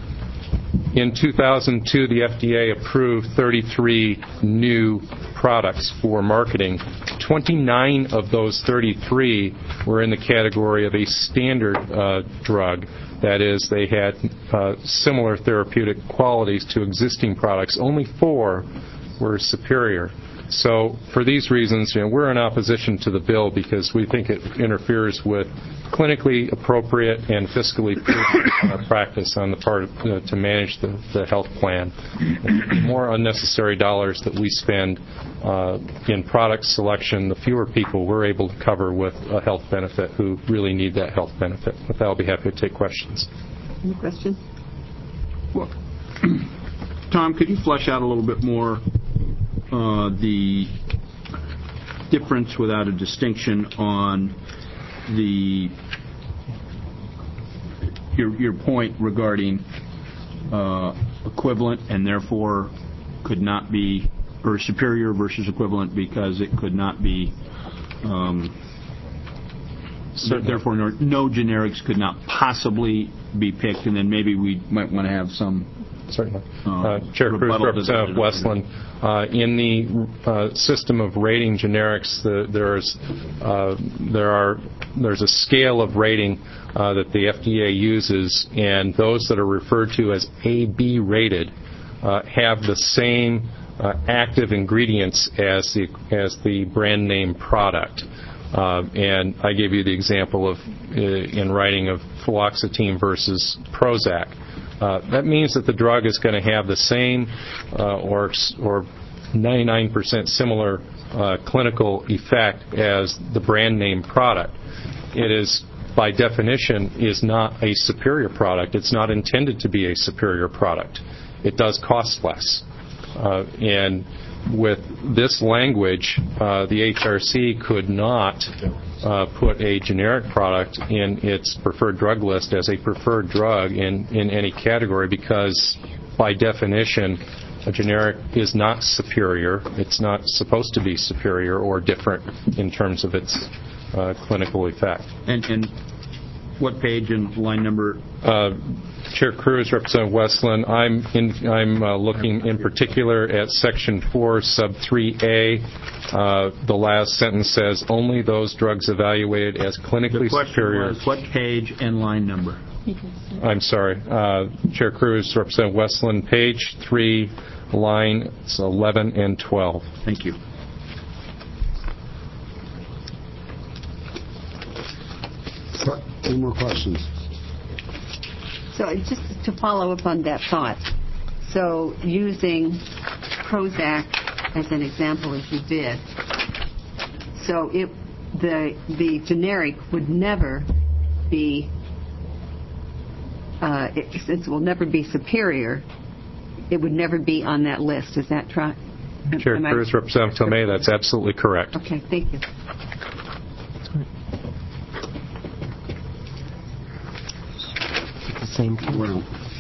In two thousand two, the F D A approved thirty-three new products for marketing. twenty-nine of those thirty-three were in the category of a standard uh, drug. That is, they had uh, similar therapeutic qualities to existing products. Only four were superior. So for these reasons, you know, we're in opposition to the bill because we think it interferes with clinically appropriate and fiscally prudent uh, practice on the part of, uh, to manage the, the health plan. The more unnecessary dollars that we spend uh, in product selection, the fewer people we're able to cover with a health benefit who really need that health benefit. With that, I'll be happy to take questions. Any questions? Well, Tom, could you flesh out a little bit more Uh, the difference without a distinction on the your your point regarding uh, equivalent and therefore could not be, or superior versus equivalent because it could not be um, Certainly. Therefore, no, no generics could not possibly be picked, and then maybe we might want to have some. Certainly. Uh, Uh, Chair Cruz, Representative Westland, uh, in the uh, system of rating generics, the, there's uh, there are there's a scale of rating uh, that the F D A uses, and those that are referred to as A B rated uh, have the same uh, active ingredients as the as the brand name product. Uh, and I gave you the example of uh, in writing of fluoxetine versus Prozac. Uh, that means that the drug is going to have the same uh, or or ninety-nine percent similar uh, clinical effect as the brand name product. It is, by definition, is not a superior product. It's not intended to be a superior product. It does cost less. Uh, and with this language, uh, the H R C could not uh, put a generic product in its preferred drug list as a preferred drug in, in any category because, by definition, a generic is not superior. It's not supposed to be superior or different in terms of its uh, clinical effect. And, and what page and line number? Uh, Chair Cruz, Representative Westland, I'm in, I'm uh, looking in particular at Section four, Sub three A. Uh, the last sentence says, only those drugs evaluated as clinically the question superior. Was what page and line number? I'm sorry. Uh, Chair Cruz, Representative Westland, page three, line eleven and twelve. Thank you. Any more questions? So just to follow up on that thought, so using Prozac as an example as you did, so it, the the generic would never be, uh, it, since it will never be superior, it would never be on that list. Is that right? Chair Cruz, Representative Tomei, that's absolutely correct. Okay, thank you. Same thing. Well,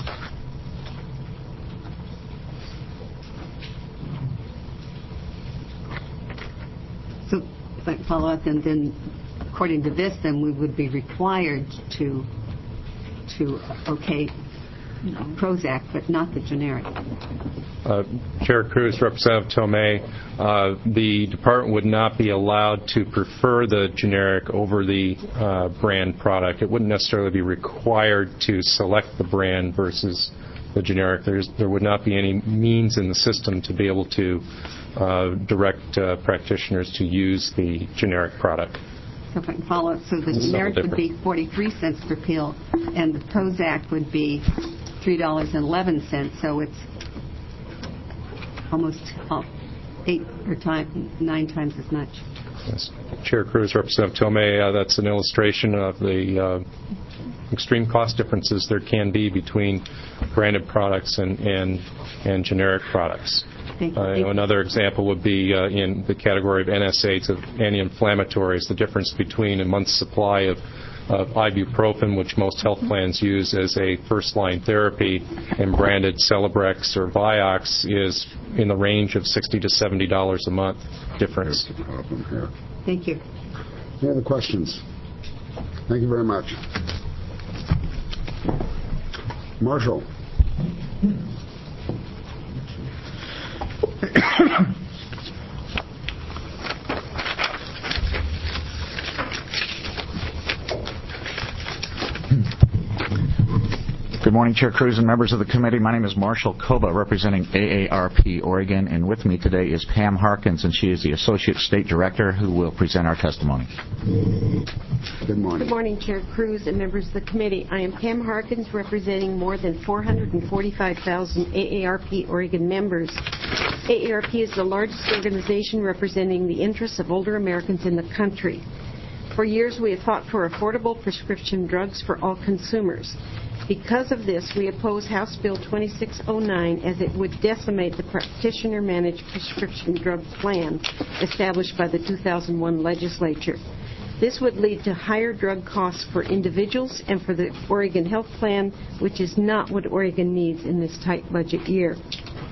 so if I follow up, then, then according to this, then we would be required to to okay Prozac, but not the generic. Uh, Chair Cruz, Representative Tomei, uh, the department would not be allowed to prefer the generic over the uh, brand product. It wouldn't necessarily be required to select the brand versus the generic. There's, there would not be any means in the system to be able to uh, direct uh, practitioners to use the generic product. So if I can follow up, so the It's generic would be forty-three cents per pill, and the Prozac would be three dollars and eleven cents. So it's almost uh, eight or time, nine times as much. Yes. Chair Cruz, Representative Tomei, uh, that's an illustration of the uh, extreme cost differences there can be between branded products and, and, and generic products. Thank you. Uh, you know, another example would be uh, in the category of N SAIDs, of anti-inflammatories, the difference between a month's supply of of ibuprofen, which most health plans use as a first-line therapy, and branded Celebrex or Vioxx is in the range of sixty to seventy dollars a month difference. There's the problem here. Thank you. Any other questions? Thank you very much. Marshall. Good morning, Chair Cruz and members of the committee. My name is Marshall Koba, representing A A R P Oregon, and with me today is Pam Harkins, and she is the Associate State Director who will present our testimony. Good morning. Good morning, Chair Cruz and members of the committee. I am Pam Harkins, representing more than four hundred forty-five thousand A A R P Oregon members. A A R P is the largest organization representing the interests of older Americans in the country. For years, we have fought for affordable prescription drugs for all consumers. Because of this, we oppose House Bill twenty-six oh nine, as it would decimate the practitioner-managed prescription drug plan established by the two thousand one legislature. This would lead to higher drug costs for individuals and for the Oregon Health Plan, which is not what Oregon needs in this tight budget year.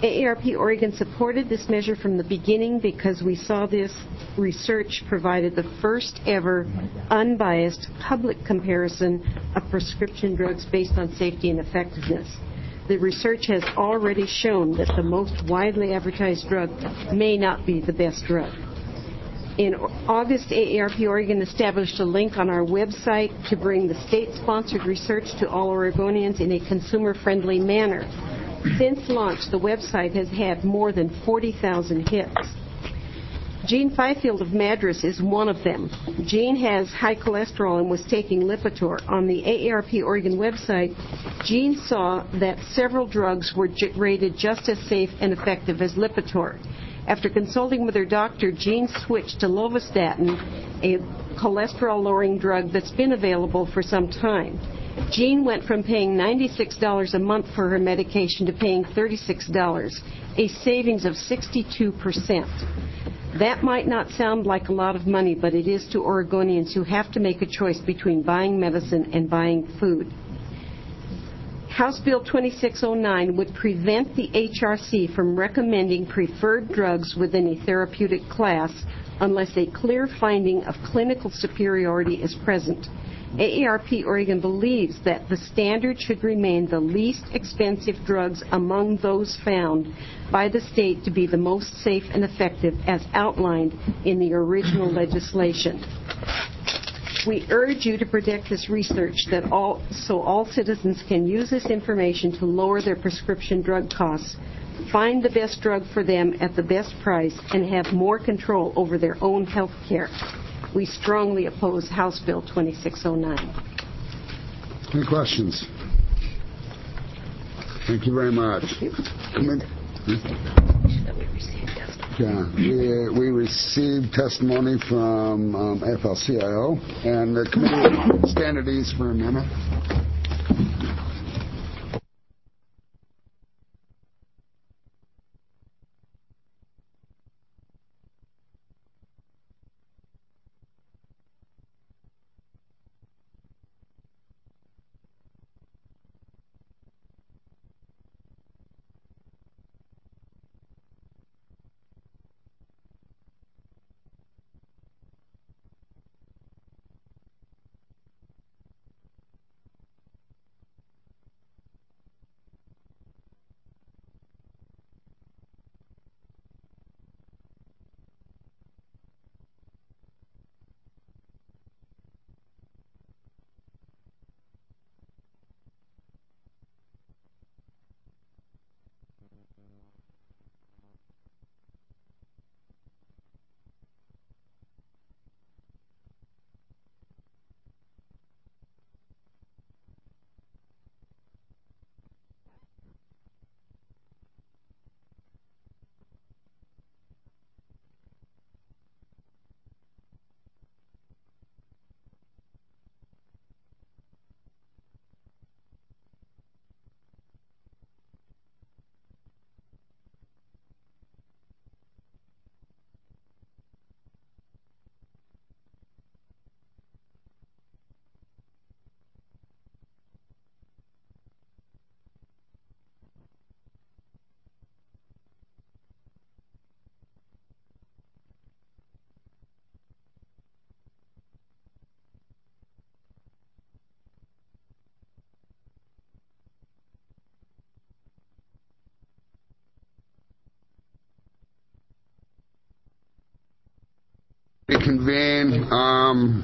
A A R P Oregon supported this measure from the beginning because we saw this research provided the first ever unbiased public comparison of prescription drugs based on safety and effectiveness. The research has already shown that the most widely advertised drug may not be the best drug. In August, A A R P Oregon established a link on our website to bring the state-sponsored research to all Oregonians in a consumer-friendly manner. Since launch, the website has had more than forty thousand hits. Jean Fifield of Madras is one of them. Jean has high cholesterol and was taking Lipitor. On the A A R P Oregon website, Jean saw that several drugs were j- rated just as safe and effective as Lipitor. After consulting with her doctor, Jean switched to Lovastatin, a cholesterol-lowering drug that's been available for some time. Jean went from paying ninety-six dollars a month for her medication to paying thirty-six dollars, a savings of sixty-two percent. That might not sound like a lot of money, but it is to Oregonians who have to make a choice between buying medicine and buying food. House Bill twenty-six oh nine would prevent the H R C from recommending preferred drugs within a therapeutic class unless a clear finding of clinical superiority is present. A A R P Oregon believes that the standard should remain the least expensive drugs among those found by the state to be the most safe and effective as outlined in the original legislation. We urge you to protect this research that all, so all citizens can use this information to lower their prescription drug costs, find the best drug for them at the best price, and have more control over their own health care. We strongly oppose House Bill twenty-six oh nine. Any questions? Thank you very much. Yeah, we, we received testimony from um, A F L C I O, and the committee will stand at ease for a minute. Convene um,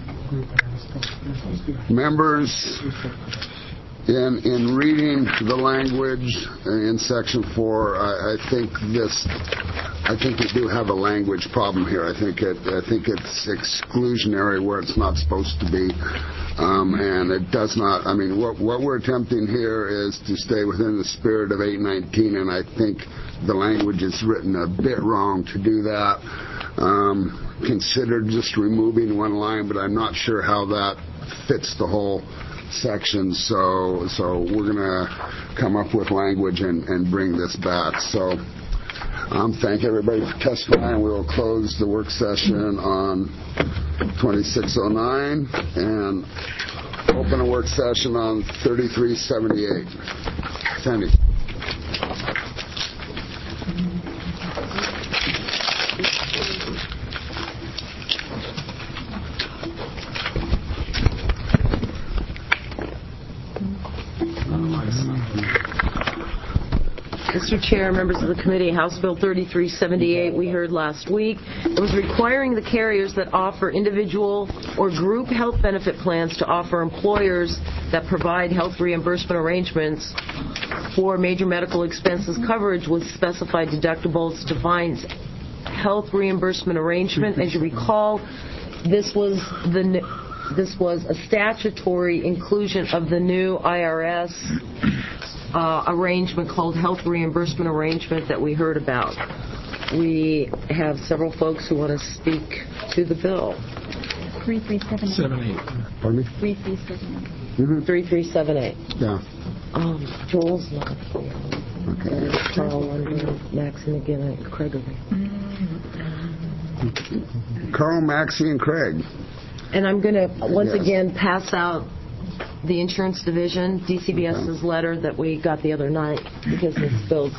members in in reading the language in section four. I, I think this. I think we do have a language problem here. I think it. I think it's exclusionary where it's not supposed to be, um, and it does not. I mean, what what we're attempting here is to stay within the spirit of eight nineteen, and I think the language is written a bit wrong to do that. Um, considered just removing one line, but I'm not sure how that fits the whole section. So, so we're going to come up with language and, and bring this back. So, um, thank everybody for testifying. We will close the work session on twenty-six oh nine and open a work session on thirty-three seventy-eight. Sandy. Mister Chair, members of the committee, House Bill thirty-three seventy-eight we heard last week. It was requiring the carriers that offer individual or group health benefit plans to offer employers that provide health reimbursement arrangements for major medical expenses coverage with specified deductibles defines health reimbursement arrangement. As you recall, this was the this was a statutory inclusion of the new I R S uh, arrangement called health reimbursement arrangement that we heard about. We have several folks who want to speak to the bill. three three seven eight. Seven eight. Pardon me? three three seven eight. Mm-hmm. three three seven eight. Yeah. Um, Joel's not here. Okay. Carl London, Max and again, and Gregory. Carl, Maxie, and Craig. And I'm going to once Yes. again pass out the insurance division, DCBS's letter that we got the other night because this bill's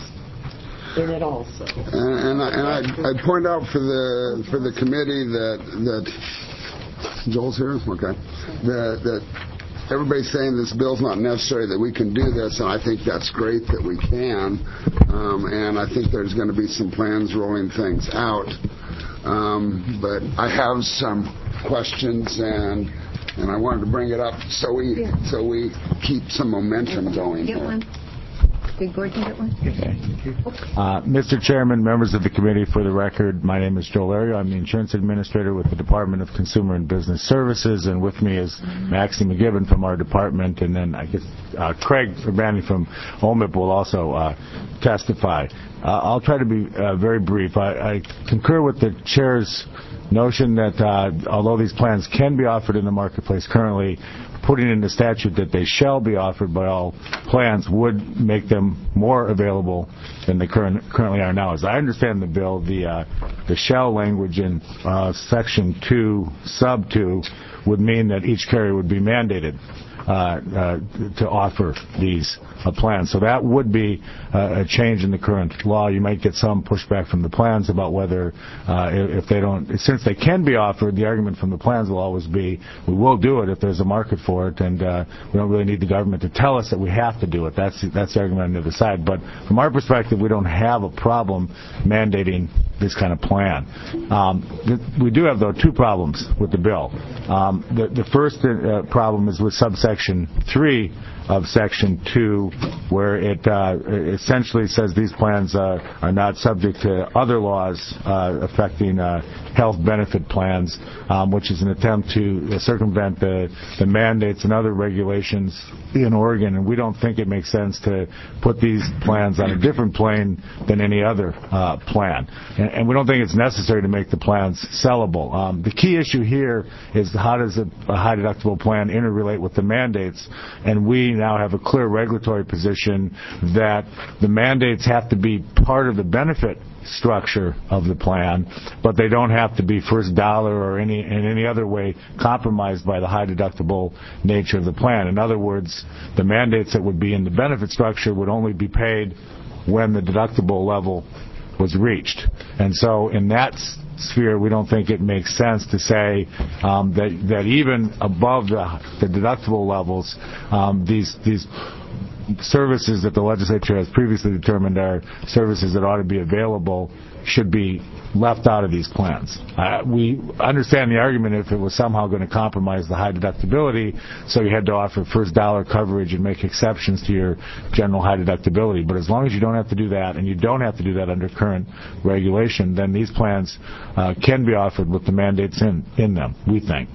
in it also. And, and, I, and I, I point out for the for the committee that that Joel's here. Okay. That that everybody's saying this bill's not necessary, that we can do this, and I think that's great that we can. Um, and I think there's going to be some plans rolling things out. Um, but I have some questions, and and I wanted to bring it up so we yeah. so we keep some momentum going. Get one. Did Gordon get one? Uh, Mister Chairman, members of the committee, for the record, my name is Joel Ario. I'm the insurance administrator with the Department of Consumer and Business Services, and with me is Maxie McGibbon from our department, and then I guess uh, Craig Urbani from O M I P will also uh, testify. Uh, I'll try to be uh, very brief. I, I concur with the chair's notion that uh, although these plans can be offered in the marketplace currently, putting in the statute that they shall be offered by all plans would make them more available than they current, currently are now. As I understand the bill, the uh, the shall language in uh, section two, sub two, would mean that each carrier would be mandated uh, uh, to offer these uh, plans. So that would be uh, a change in the current law. You might get some pushback from the plans about whether, uh, if they don't, since they can be offered, the argument from the plans will always be, we will do it if there's a market for it, and uh, we don't really need the government to tell us that we have to do it. That's that's the argument on the other side. But from our perspective, we don't have a problem mandating this kind of plan. Um, th- we do have, though, two problems with the bill. Um, the, the first uh, problem is with subsection three of section two, where it uh, essentially says these plans uh, are not subject to other laws uh, affecting uh, health benefit plans, um, which is an attempt to uh, circumvent the, the mandates and other regulations in Oregon. And we don't think it makes sense to put these plans on a different plane than any other uh, plan. And, and we don't think it's necessary to make the plans sellable. Um, the key issue here is how does a, a high deductible plan interrelate with the mandates, and we now have a clear regulatory position that the mandates have to be part of the benefit structure of the plan, but they don't have to be first dollar or any in any other way compromised by the high deductible nature of the plan. In other words, the mandates that would be in the benefit structure would only be paid when the deductible level was reached. And so in that sphere, we don't think it makes sense to say um, that that even above the, the deductible levels, um, these these services that the legislature has previously determined are services that ought to be available should be left out of these plans. Uh, we understand the argument if it was somehow going to compromise the high deductibility, so you had to offer first dollar coverage and make exceptions to your general high deductibility. But as long as you don't have to do that, and you don't have to do that under current regulation, then these plans uh, can be offered with the mandates in, in them, we think.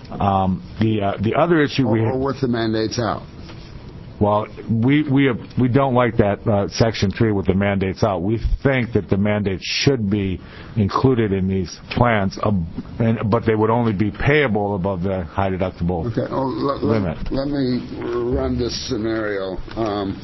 Um, the uh, the other issue we or with the mandates out. Well, we we we don't like that uh, section three with the mandates out. We think that the mandates should be included in these plans, uh, and, but they would only be payable above the high deductible okay. oh, let, limit. Let, let me run this scenario. Um,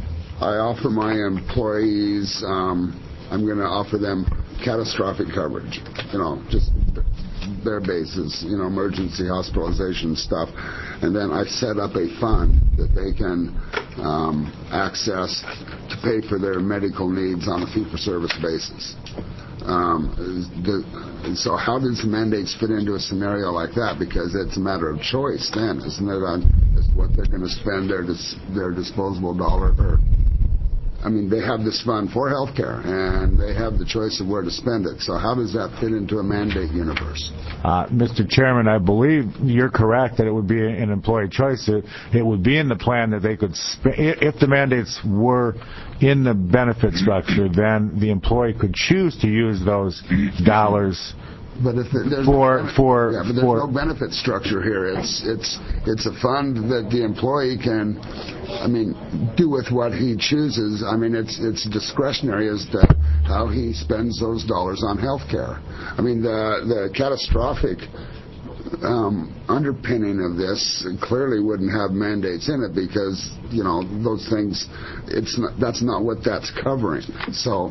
I offer my employees, um, I'm going to offer them catastrophic coverage, you know, just bare basis, you know, emergency hospitalization stuff, and then I set up a fund that they can um, access to pay for their medical needs on a fee-for-service basis. Um, the, so how does the mandates fit into a scenario like that? Because it's a matter of choice then, isn't it, on what they're going to spend their dis, their disposable dollar or I mean, they have this fund for health care, and they have the choice of where to spend it. So how does that fit into a mandate universe? Uh, Mister Chairman, I believe you're correct that it would be an employee choice. It, it would be in the plan that they could, sp- if the mandates were in the benefit structure, then the employee could choose to use those dollars. But if there's for no, for yeah, but there's for, no benefit structure here. It's it's it's a fund that the employee can, I mean, do with what he chooses. I mean, it's it's discretionary as to how he spends those dollars on health care. I mean, the the catastrophic um, underpinning of this clearly wouldn't have mandates in it because, you know, those things. It's not, that's not what that's covering. So,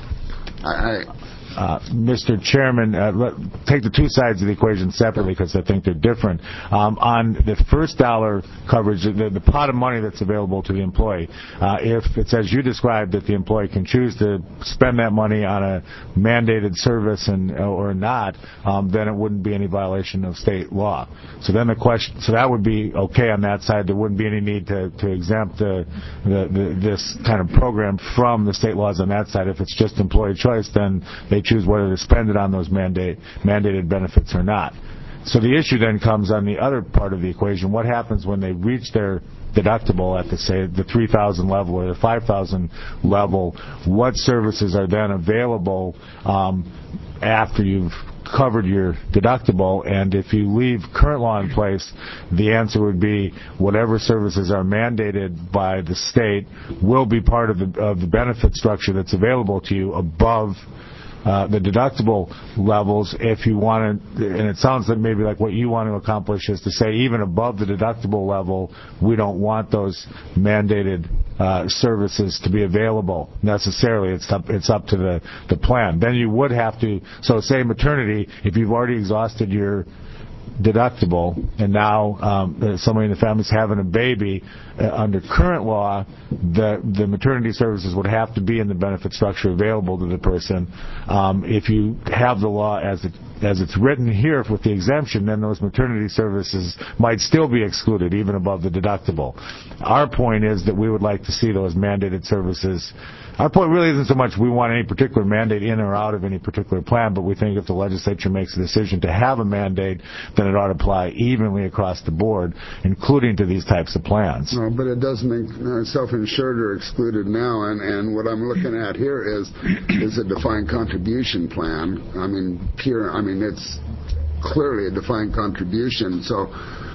I. I Uh, Mister Chairman, uh, let, take the two sides of the equation separately because I think they're different. Um, on the first dollar coverage, the, the pot of money that's available to the employee, uh, if it's as you described that the employee can choose to spend that money on a mandated service and or not, um, then it wouldn't be any violation of state law. So then the question, so that would be okay on that side. There wouldn't be any need to, to exempt the, the, the, this kind of program from the state laws on that side. If it's just employee choice, then they choose whether to spend it on those mandate, mandated benefits or not. So the issue then comes on the other part of the equation. What happens when they reach their deductible at the, say, the three thousand level or the five thousand level? What services are then available um, after you've covered your deductible? And if you leave current law in place, the answer would be whatever services are mandated by the state will be part of the, of the benefit structure that's available to you above Uh, the deductible levels. If you want to, and it sounds like maybe like what you want to accomplish is to say even above the deductible level, we don't want those mandated uh, services to be available necessarily. It's up, it's up to the, the plan. Then you would have to, so say maternity, if you've already exhausted your deductible and now um, somebody in the family is having a baby, uh, under current law, the the maternity services would have to be in the benefit structure available to the person. Um, if you have the law as it as it's written here with the exemption, then those maternity services might still be excluded even above the deductible. Our point is that we would like to see those mandated services. Our point really isn't so much we want any particular mandate in or out of any particular plan, but we think if the legislature makes a decision to have a mandate, then it ought to apply evenly across the board, including to these types of plans. No, but it doesn't make uh, self-insured or excluded now, and, and what I'm looking at here is is a defined contribution plan. I mean, pure. I mean, it's clearly a defined contribution. So,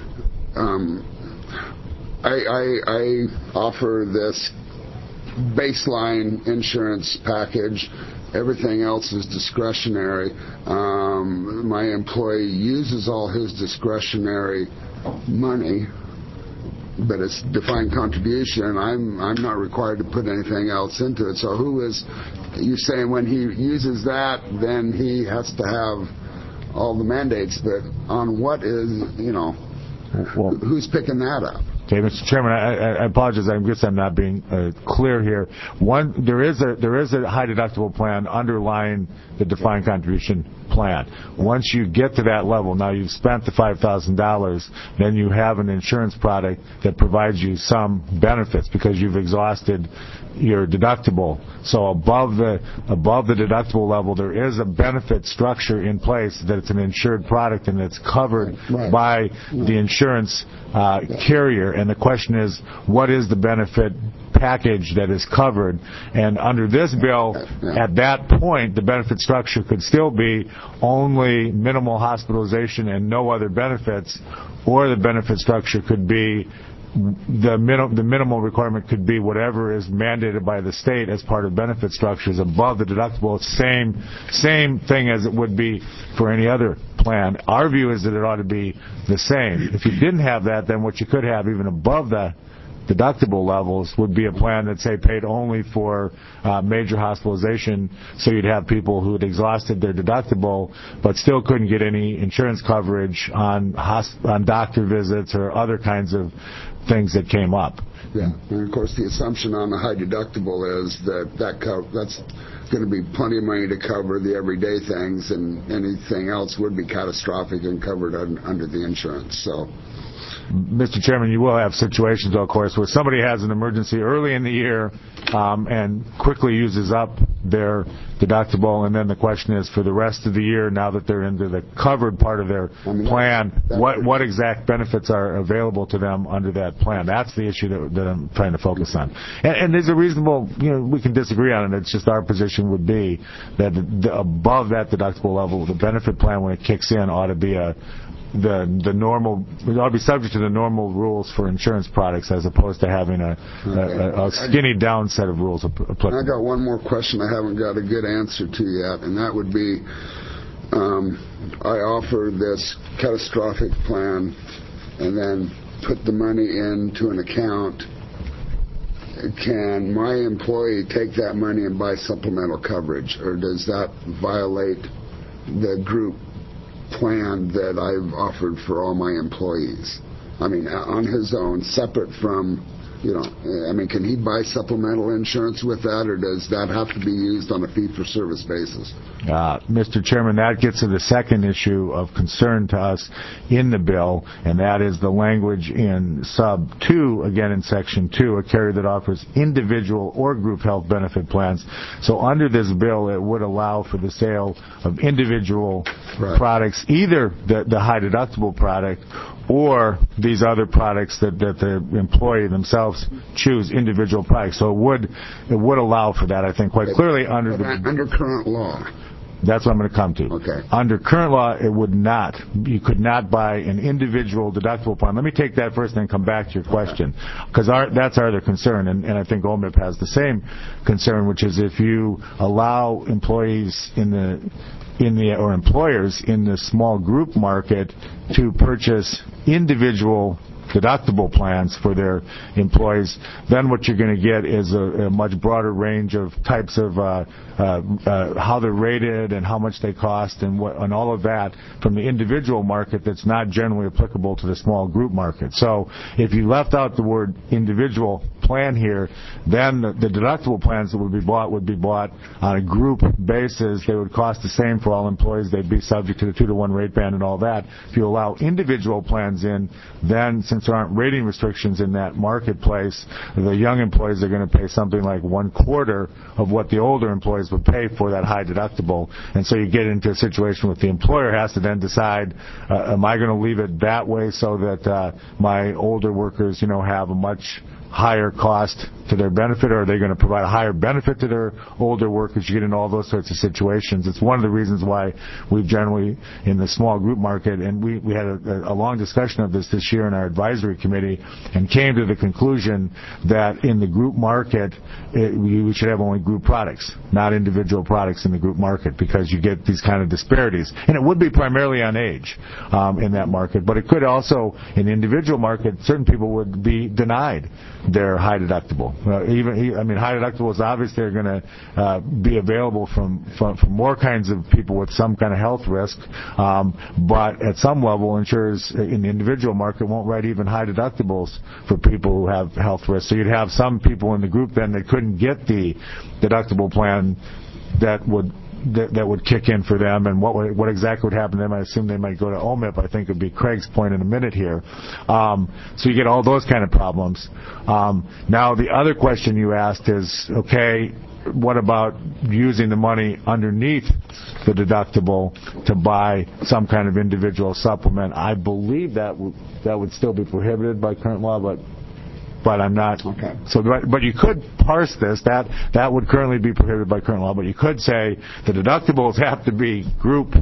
um, I, I, I offer this baseline insurance package. Everything else is discretionary. Um, my employee uses all his discretionary money, but it's defined contribution. I'm I'm not required to put anything else into it. So who is you saying when he uses that, then he has to have all the mandates? But on what is, you know, well, who's picking that up? Okay, Mister Chairman, I, I apologize. I guess I'm not being uh, clear here. One, there is a there is a high deductible plan underlying the defined contribution plan. Once you get to that level, now you've spent the five thousand dollars, then you have an insurance product that provides you some benefits because you've exhausted your deductible. So above the above the deductible level, there is a benefit structure in place that it's an insured product and it's covered right. by the insurance uh, carrier. And the question is, what is the benefit package that is covered? And under this bill, at that point, the benefit structure could still be only minimal hospitalization and no other benefits, or the benefit structure could be the, min- the minimal requirement could be whatever is mandated by the state as part of benefit structures above the deductible. Same, same thing as it would be for any other plan. Our view is that it ought to be the same. If you didn't have that, then what you could have even above the deductible levels would be a plan that, say, paid only for uh, major hospitalization, so you'd have people who had exhausted their deductible but still couldn't get any insurance coverage on hosp- on doctor visits or other kinds of things that came up. Yeah, and of course the assumption on the high deductible is that, that co- that's going to be plenty of money to cover the everyday things, and anything else would be catastrophic and covered un- under the insurance. So, Mister Chairman, you will have situations, of course, where somebody has an emergency early in the year um, and quickly uses up their deductible, and then the question is, for the rest of the year, now that they're into the covered part of their I mean, plan, that, that what what exact benefits are available to them under that plan? That's the issue that, that I'm trying to focus on. And, and there's a reasonable, you know, we can disagree on it. It's just our position would be that the, above that deductible level, the benefit plan, when it kicks in, ought to be a the the normal, it ought to be subject to the normal rules for insurance products, as opposed to having a, okay. a, a skinny down set of rules applicable. I got one more question I haven't got a good answer to yet, and that would be, um, I offer this catastrophic plan and then put the money into an account. Can my employee take that money and buy supplemental coverage, or does that violate the group plan that I've offered for all my employees? I mean, on his own, separate from, you know, I mean, can he buy supplemental insurance with that, or does that have to be used on a fee-for-service basis? Uh, Mister Chairman, that gets to the second issue of concern to us in the bill, and that is the language in sub two, again in section two, a carrier that offers individual or group health benefit plans. So under this bill, it would allow for the sale of individual right. products, either the, the high deductible product or these other products that, that the employee themselves choose, individual products. So it would it would allow for that, I think, quite clearly under the under current law. That's what I'm going to come to. Okay. Under current law, it would not. You could not buy an individual deductible plan. Let me take that first and then come back to your question, because okay. that's our other concern, and, and I think O M I P has the same concern, which is if you allow employees in the in the or employers in the small group market to purchase individual deductible plans for their employees, then what you're going to get is a, a much broader range of types of uh, uh, uh, how they're rated and how much they cost and what and all of that from the individual market that's not generally applicable to the small group market. So if you left out the word individual plan here, then the, the deductible plans that would be bought would be bought on a group basis. They would cost the same for all employees. They'd be subject to the two to one rate band and all that. If you allow individual plans in, then since there aren't rating restrictions in that marketplace, the young employees are going to pay something like one quarter of what the older employees would pay for that high deductible. And so you get into a situation where the employer has to then decide, uh, am I going to leave it that way so that uh, my older workers, you know, have a much higher cost to their benefit, or are they going to provide a higher benefit to their older workers? You get into all those sorts of situations. It's one of the reasons why we've generally, in the small group market, and we, we had a, a long discussion of this this year in our advisory committee, and came to the conclusion that in the group market, it, we should have only group products, not individual products in the group market, because you get these kind of disparities. And it would be primarily on age um, in that market, but it could also, in the individual market, certain people would be denied their high deductible. Uh, even, I mean, high deductibles obviously are going to uh, be available from, from from more kinds of people with some kind of health risk, um, but at some level, insurers in the individual market won't write even high deductibles for people who have health risk. So you'd have some people in the group then that couldn't get the deductible plan that would That, that would kick in for them, and what would, what exactly would happen to them? I assume they might go to O M I P. I think would be Craig's point in a minute here. Um, so you get all those kind of problems. Um, now the other question you asked is, okay, what about using the money underneath the deductible to buy some kind of individual supplement? I believe that w- that would still be prohibited by current law, but. But I'm not. Okay. So, but, but you could parse this. That that would currently be prohibited by current law. But you could say the deductibles have to be group,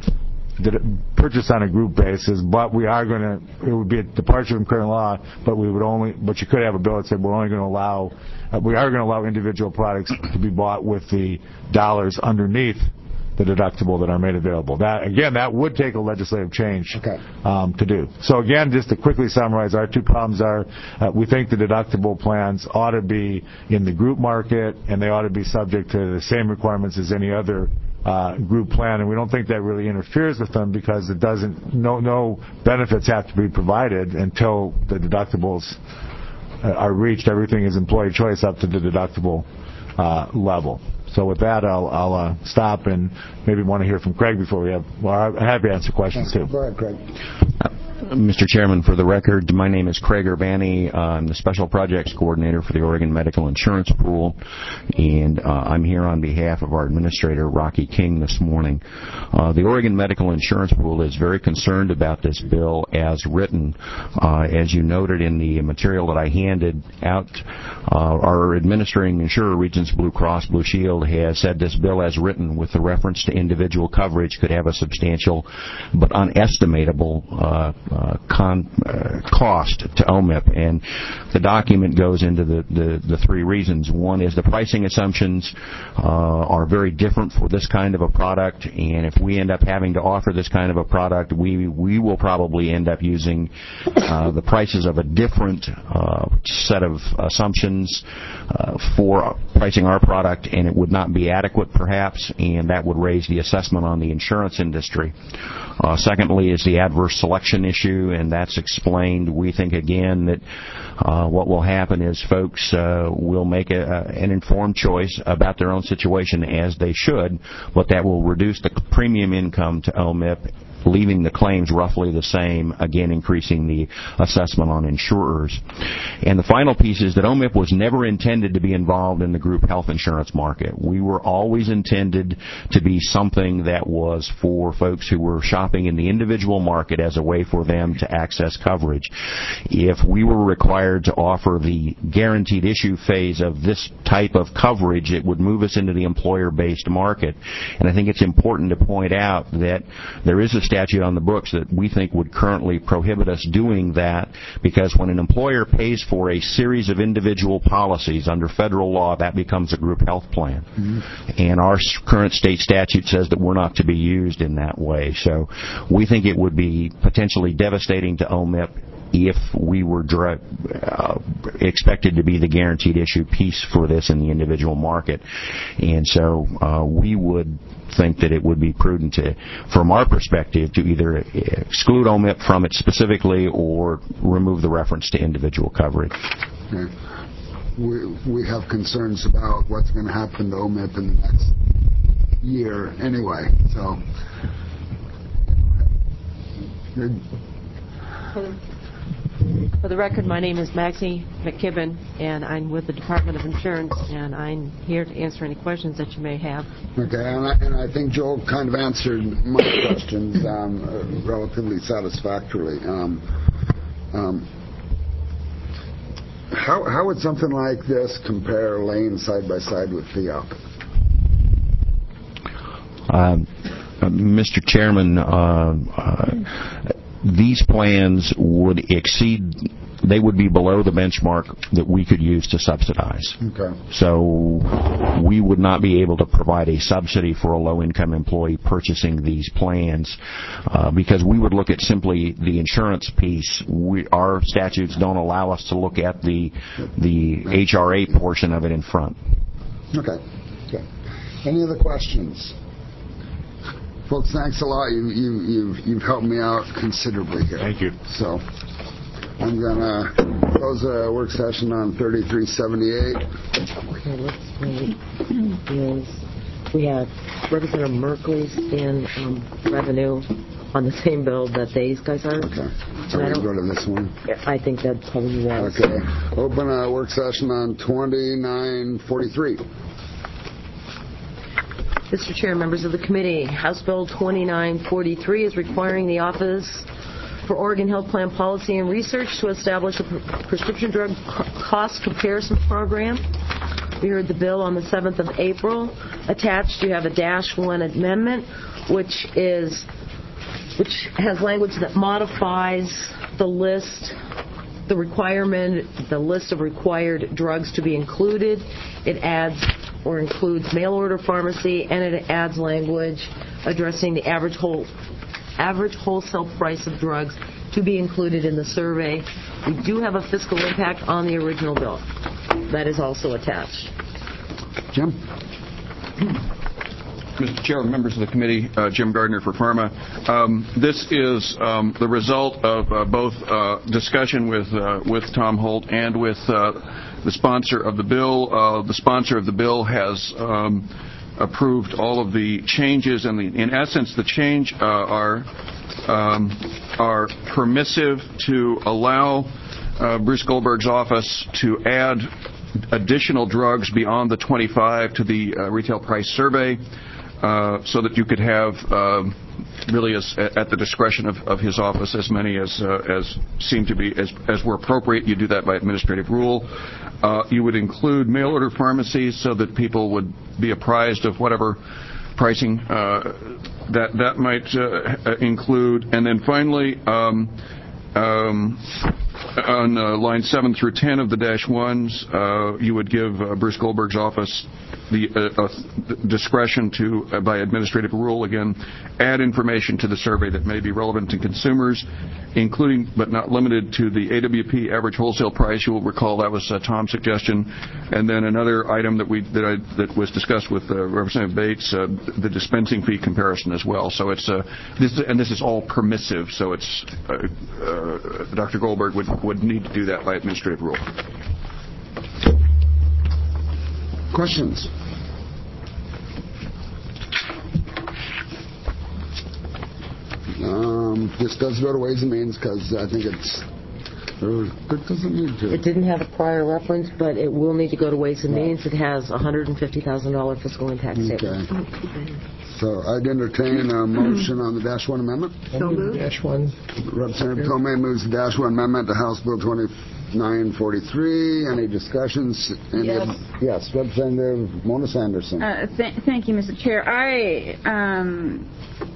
purchased on a group basis. But we are going to. It would be a departure from current law. But we would only. But you could have a bill that said we're only going to allow. Uh, we are going to allow individual products to be bought with the dollars underneath the deductible that are made available. That again, that would take a legislative change okay. um, to do. So again, just to quickly summarize, our two problems are uh, we think the deductible plans ought to be in the group market, and they ought to be subject to the same requirements as any other uh, group plan, and we don't think that really interferes with them because it doesn't. No, no benefits have to be provided until the deductibles uh, are reached. Everything is employee choice up to the deductible uh, level. So with that, I'll, I'll uh, stop and maybe want to hear from Craig before we have. Well, I'm happy to answer questions too. Go ahead, Craig. Mister Chairman, for the record, my name is Craig Urbani. I'm the Special Projects Coordinator for the Oregon Medical Insurance Pool, and uh, I'm here on behalf of our Administrator, Rocky King, this morning. Uh, the Oregon Medical Insurance Pool is very concerned about this bill as written. Uh, as you noted in the material that I handed out, uh, our administering insurer, Regents Blue Cross Blue Shield, has said this bill as written with the reference to individual coverage could have a substantial but unestimatable uh, Uh, con, uh, cost to O M I P, and the document goes into the, the, the three reasons. One is the pricing assumptions uh, are very different for this kind of a product, and if we end up having to offer this kind of a product, we we will probably end up using uh, the prices of a different uh, set of assumptions uh, for pricing our product, and it would not be adequate perhaps, and that would raise the assessment on the insurance industry. Uh, secondly is the adverse selection issue, and that's explained. We think, again, that uh, what will happen is folks uh, will make a, a, an informed choice about their own situation, as they should, but that will reduce the premium income to O M I P, leaving the claims roughly the same, again increasing the assessment on insurers. And the final piece is that O M I P was never intended to be involved in the group health insurance market. We were always intended to be something that was for folks who were shopping in the individual market as a way for them to access coverage. If we were required to offer the guaranteed issue phase of this type of coverage, it would move us into the employer-based market. And I think it's important to point out that there is a statute on the books that we think would currently prohibit us doing that, because when an employer pays for a series of individual policies under federal law, that becomes a group health plan. Mm-hmm. And our current state statute says that we're not to be used in that way. So we think it would be potentially devastating to O M I P if we were dra- uh, expected to be the guaranteed issue piece for this in the individual market. And so uh, we would think that it would be prudent to, from our perspective, to either exclude O M I P from it specifically or remove the reference to individual coverage. Okay. We, we have concerns about what's going to happen to O M I P in the next year anyway. So, good. For the record, my name is Maxie McKibben, and I'm with the Department of Insurance, and I'm here to answer any questions that you may have. Okay, and I, and I think Joel kind of answered my questions um, uh, relatively satisfactorily. Um, um, how, how would something like this compare laying side by side with FIOP? Um, uh, Mister Chairman, uh, uh, these plans would exceed, they would be below the benchmark that we could use to subsidize. Okay. So we would not be able to provide a subsidy for a low-income employee purchasing these plans uh, because we would look at simply the insurance piece. We, our statutes don't allow us to look at the the H R A portion of it in front. Okay. Okay. Any other questions? Folks, thanks a lot. You, you, you've, you've helped me out considerably here. Thank you. So I'm going to close the work session on thirty-three seventy-eight. Okay, let's wait. Is we have Representative Merkley's and um, revenue on the same bill that these guys are. Okay. So we go to this one? I think that probably was. Okay. Open a work session on twenty-nine forty-three. Mister Chair, members of the committee, House Bill twenty-nine forty-three is requiring the Office for Oregon Health Plan Policy and Research to establish a pre- prescription drug co- cost comparison program. We heard the bill on the seventh of April. Attached, you have a dash one amendment, which is which has language that modifies the list, the requirement, the list of required drugs to be included. It adds or includes mail order pharmacy, and it adds language addressing the average whole average wholesale price of drugs to be included in the survey. We do have a fiscal impact on the original bill. That is also attached. Jim? Mister Chair, members of the committee, uh, Jim Gardner for Pharma. Um, this is um, the result of uh, both uh, discussion with uh, with Tom Holt and with uh, the sponsor of the bill. Uh, the sponsor of the bill has um, approved all of the changes, and the, in essence, the change uh, are um, are permissive to allow uh, Bruce Goldberg's office to add additional drugs beyond the twenty-five to the uh, retail price survey, uh, so that you could have um, really as, at the discretion of, of his office as many as uh, as seem to be as, as were appropriate. You do that by administrative rule. Uh, you would include mail order pharmacies so that people would be apprised of whatever pricing uh, that that might uh, include. And then finally, um, um, on uh, line seven through ten of the dash ones, uh, you would give uh, Bruce Goldberg's office the uh, uh, discretion to, uh, by administrative rule, again, add information to the survey that may be relevant to consumers, including but not limited to the A W P average wholesale price. You will recall that was uh, Tom's suggestion. And then another item that we that, I, that was discussed with uh, Representative Bates, uh, the dispensing fee comparison as well. So it's uh, this and this is all permissive. So it's uh, uh, Doctor Goldberg would would need to do that by administrative rule. Questions? Um, this does go to Ways and Means because I think it's uh, it doesn't need to. It didn't have a prior reference, but it will need to go to Ways and Means. It has a one hundred fifty thousand dollars fiscal impact statement. Okay. So I'd entertain a motion on the dash one amendment. So moved. Dash one. Representative Tomei moves the dash one amendment to House Bill twenty-nine forty-three. Any discussions? Any Yes. Of, yes, Representative Mona Sanderson. Uh, th- thank you, Mister Chair. I um,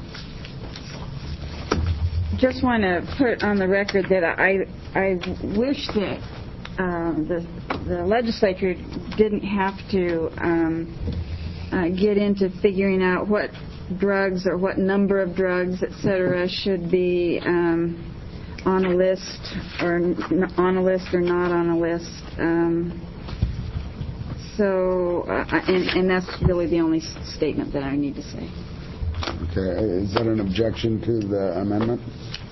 just want to put on the record that I I wish that uh, the the legislature didn't have to um, uh, get into figuring out what drugs or what number of drugs, et cetera, should be um, on a list or n- on a list or not on a list. Um, so, uh, and, and that's really the only s- statement that I need to say. Okay, is that an objection to the amendment?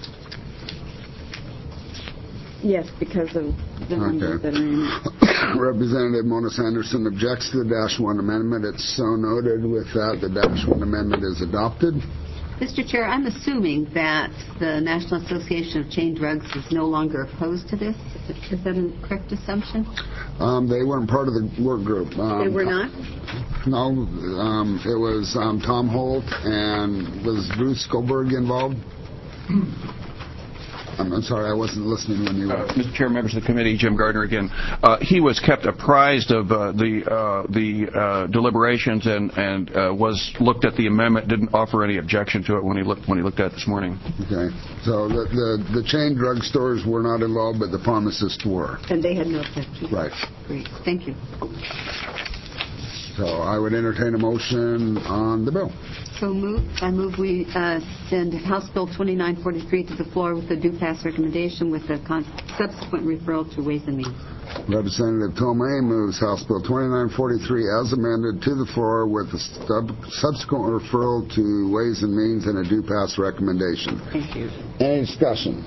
Yes, because of the numbers Okay. that are in it. Representative Mona Sanderson objects to the dash one amendment. It's so noted. With that, the dash one amendment is adopted. Mister Chair, I'm assuming that the National Association of Chain Drugs is no longer opposed to this. Is that a correct assumption? Um, they weren't part of the work group. Um, They were not? No, um, it was um, Tom Holt, and was Bruce Goldberg involved? I'm, I'm sorry, I wasn't listening when you were. Uh, Mister Chair, members of the committee, Jim Gardner again. Uh, he was kept apprised of uh, the uh, the uh, deliberations and and uh, was looked at the amendment. Didn't offer any objection to it when he looked when he looked at it this morning. Okay, so the the, the chain drug stores were not involved, but the pharmacists were. And they had no objection. Right. Great. Thank you. So I would entertain a motion on the bill. So moved. I move we uh, send House Bill twenty-nine forty-three to the floor with a due pass recommendation with a con- subsequent referral to Ways and Means. Representative Tomei moves House Bill twenty-nine forty-three as amended to the floor with a sub- subsequent referral to Ways and Means and a due pass recommendation. Thank you. Any discussion?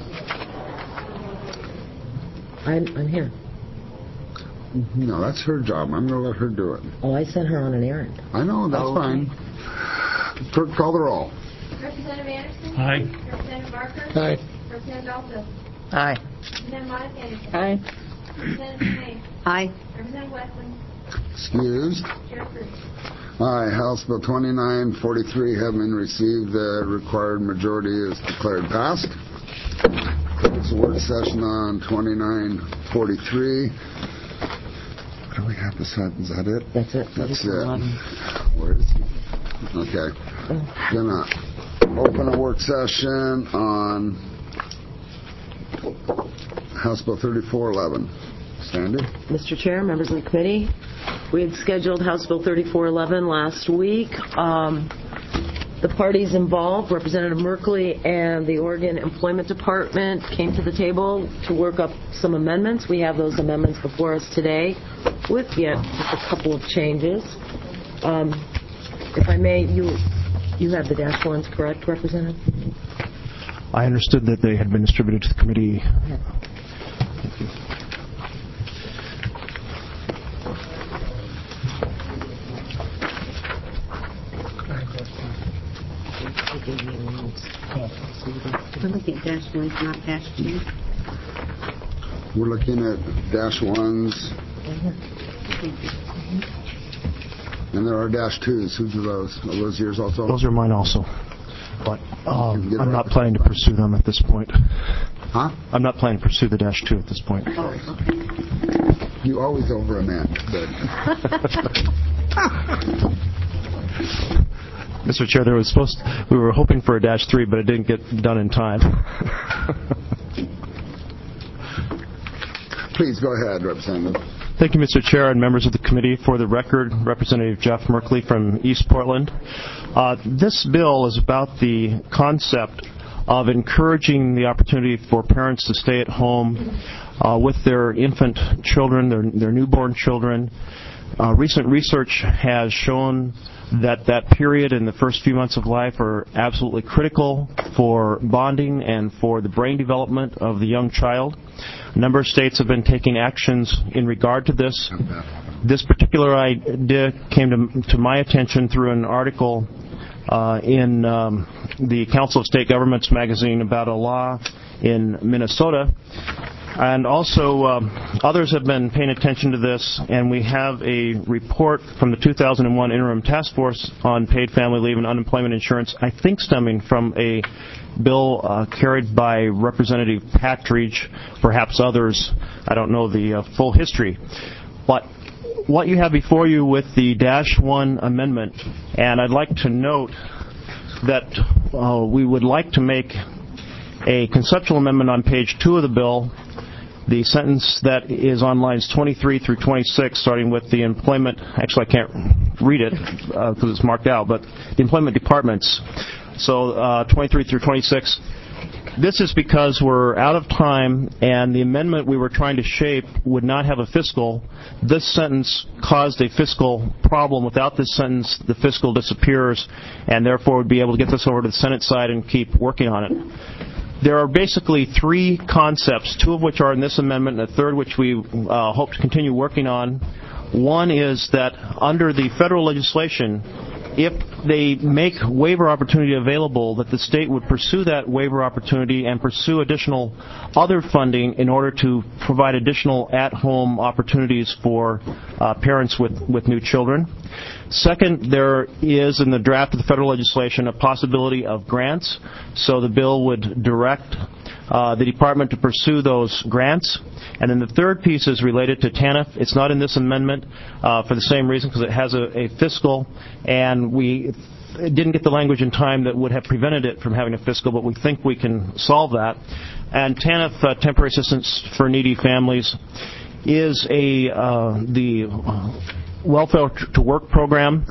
I'm, I'm here. No, that's her job. I'm going to let her do it. Oh, I sent her on an errand. I know, that's Oh, fine. Clerk, call the roll. Representative Anderson? Aye. Representative Barker? Aye. Representative Dalton? Aye. Representative Mona Sanderson? Aye. Representative Tomei? Aye. Representative Westland? Excused. Chair Cruz? Aye. House Bill twenty-nine forty-three, having received the required majority, is declared passed. It's a work session on twenty-nine forty-three. What do we have beside? Is that it? That's it. That's it. Where is he? Okay. Gonna open a work session on House Bill thirty-four eleven. Sandy? Mister Chair, members of the committee, we had scheduled House Bill thirty-four eleven last week. Um, the parties involved, Representative Merkley and the Oregon Employment Department, came to the table to work up some amendments. We have those amendments before us today with yet just a couple of changes. Um, If I may, you you have the dash ones, correct, Representative? I understood that they had been distributed to the committee. Thank you. We're looking at dash ones, not dash two. We're looking at dash ones. And there are dash twos. Whose are those? Are those yours also? Those are mine also. But um, I'm not planning to pursue them at this point. Huh? I'm not planning to pursue the dash two at this point. Oh, okay. You always over amend, but... Mister Chair, there was supposed to, we were hoping for a dash three, but it didn't get done in time. Please go ahead, Representative. Thank you, Mister Chair, and members of the committee. For the record, Representative Jeff Merkley from East Portland. Uh, this bill is about the concept of encouraging the opportunity for parents to stay at home uh, with their infant children, their, their newborn children. Uh, recent research has shown that that period in the first few months of life are absolutely critical for bonding and for the brain development of the young child. A number of states have been taking actions in regard to this. This particular idea came to, to my attention through an article uh, in um, the Council of State Governments magazine about a law in Minnesota. And also, um, others have been paying attention to this, and we have a report from the two thousand one Interim Task Force on Paid Family Leave and Unemployment Insurance, I think stemming from a bill uh, carried by Representative Patridge, perhaps others. I don't know the uh, full history. But what you have before you with the Dash one amendment, and I'd like to note that uh, we would like to make a conceptual amendment on page two of the bill. The sentence that is on lines twenty-three through twenty-six, starting with the employment, actually I can't read it because uh, it's marked out, but the employment departments. So uh, twenty-three through twenty-six. This is because we're out of time, and the amendment we were trying to shape would not have a fiscal. This sentence caused a fiscal problem. Without this sentence, the fiscal disappears, and therefore would be able to get this over to the Senate side and keep working on it. There are basically three concepts, two of which are in this amendment and a third which we uh, hope to continue working on. One is that under the federal legislation, if they make waiver opportunity available, that the state would pursue that waiver opportunity and pursue additional other funding in order to provide additional at-home opportunities for uh, parents with, with new children. Second, there is in the draft of the federal legislation a possibility of grants, so the bill would direct uh, the department to pursue those grants. And then the third piece is related to TANF. It's not in this amendment uh, for the same reason, because it has a, a fiscal, and we didn't get the language in time that would have prevented it from having a fiscal, but we think we can solve that. And TANF, uh, Temporary Assistance for Needy Families, is a uh, the uh, Welfare to Work program,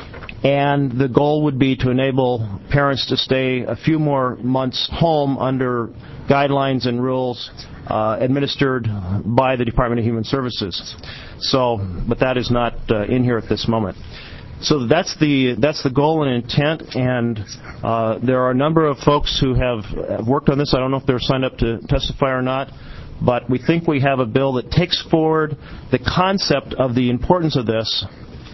and the goal would be to enable parents to stay a few more months home under guidelines and rules uh, administered by the Department of Human Services. So, but that is not uh, in here at this moment. So that's the that's the goal and intent, and uh, there are a number of folks who have worked on this. I don't know if they're signed up to testify or not, but we think we have a bill that takes forward the concept of the importance of this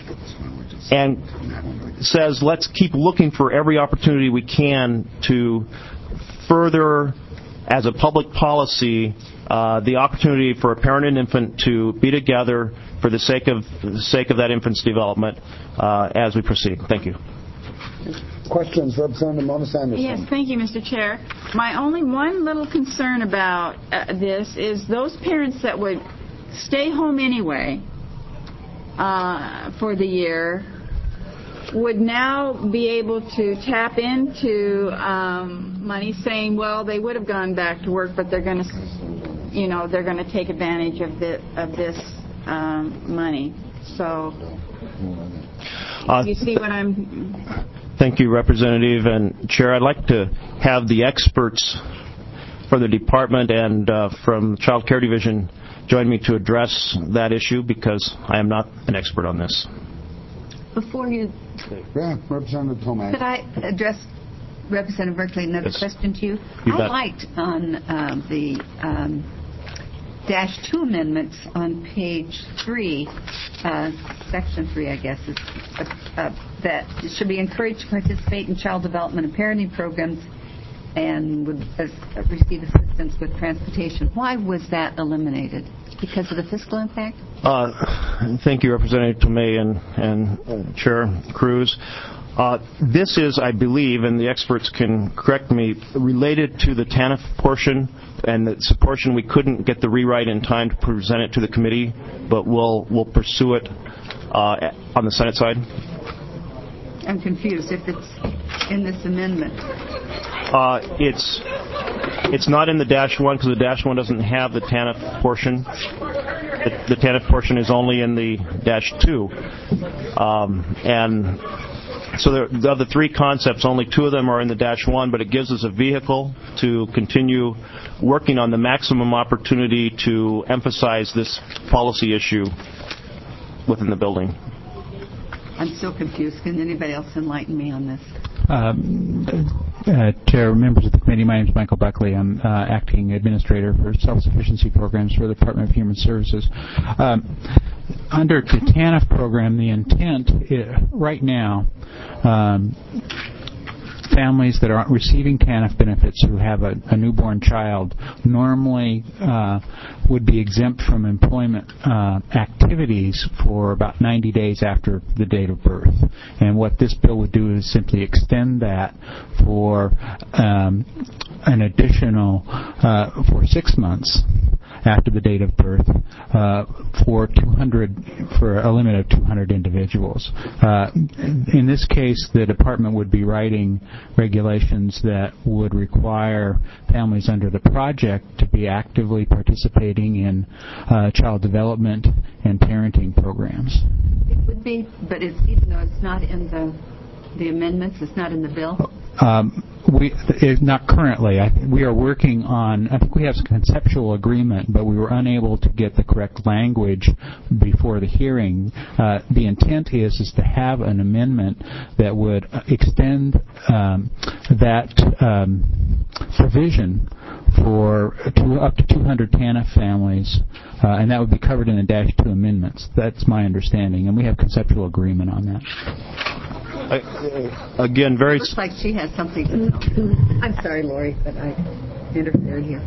and says let's keep looking for every opportunity we can to further, as a public policy, uh, the opportunity for a parent and infant to be together for the sake of the sake of that infant's development uh, as we proceed. Thank you. Questions, Representative Mona Sanderson? Yes, thank you, Mister Chair. My only one little concern about uh, this is those parents that would stay home anyway uh, for the year would now be able to tap into um, money, saying, well, they would have gone back to work, but they're going to, you know, they're going to take advantage of the of this um, money. So, uh, you see what I'm. Thank you, Representative and Chair. I'd like to have the experts for the department and uh, from the Child Care Division join me to address that issue, because I am not an expert on this. Before you... Yeah, Representative Tomei. Could I address Representative Merkley another Yes. question to you? You I bet. liked on uh, the um, dash two amendments on page three, uh, section three, I guess, is, uh, uh, that it should be encouraged to participate in child development and parenting programs and would uh, receive assistance with transportation. Why was that eliminated? Because of the fiscal impact? Uh, thank you, Representative Tomei and, and uh, Chair Cruz. Uh, this is, I believe, and the experts can correct me, related to the TANF portion, and it's a portion we couldn't get the rewrite in time to present it to the committee, but we'll we'll pursue it uh, on the Senate side. I'm confused if it's in this amendment. Uh, it's it's not in the dash one because the dash one doesn't have the TANF portion. The, the TANF portion is only in the dash two, um, and so there, of the three concepts, only two of them are in the dash one, but it gives us a vehicle to continue working on the maximum opportunity to emphasize this policy issue within the building. I'm so confused. Can anybody else enlighten me on this? Um, uh, Chair, members of the committee, my name is Michael Buckley. I'm uh, acting administrator for self-sufficiency programs for the Department of Human Services. Um, under the TANF program, the intent is, right now, um, families that are receiving TANF benefits who have a, a newborn child normally uh, would be exempt from employment uh, activities for about ninety days after the date of birth. And what this bill would do is simply extend that for um, an additional, uh, for six months after the date of birth uh, for two hundred, for a limit of two hundred individuals. Uh, in this case, the department would be writing regulations that would require families under the project to be actively participating in uh, child development and parenting programs. It would be, but it's, even though it's not in the the amendments, it's not in the bill? Um, we it, not currently. I, we are working on. I think we have some conceptual agreement, but we were unable to get the correct language before the hearing. Uh, the intent is is to have an amendment that would extend um, that um, provision for two, up to two hundred TANF families, uh, and that would be covered in the dash two amendments. That's my understanding, and we have conceptual agreement on that. I, again, very... It looks like she has something to know. I'm sorry, Lori, but I interfered here.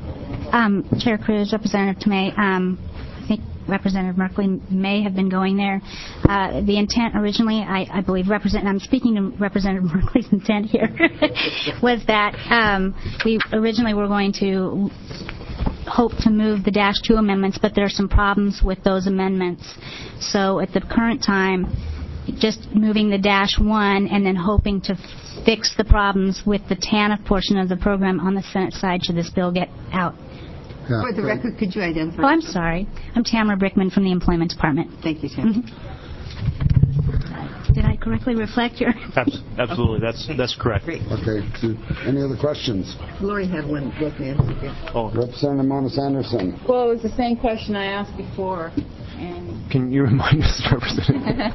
Um, Chair Cruz, Representative Tomei, um, I think Representative Merkley may have been going there. Uh, the intent originally, I, I believe, represent, I'm speaking to Representative Merkley's intent here, was that um, we originally were going to hope to move the dash two amendments, but there are some problems with those amendments. So at the current time, just moving the dash one and then hoping to fix the problems with the TANF portion of the program on the Senate side should this bill get out. Yeah. For the record, could you identify? Oh, I'm sorry. I'm Tamara Brickman from the Employment Department. Thank you, Tamara. Mm-hmm. Did I correctly reflect your... Absolutely. That's that's correct. Great. Okay. Any other questions? Lori had one with me. Oh. Representative Mona Sanderson. Well, it was the same question I asked before. And Can you remind us, Representative?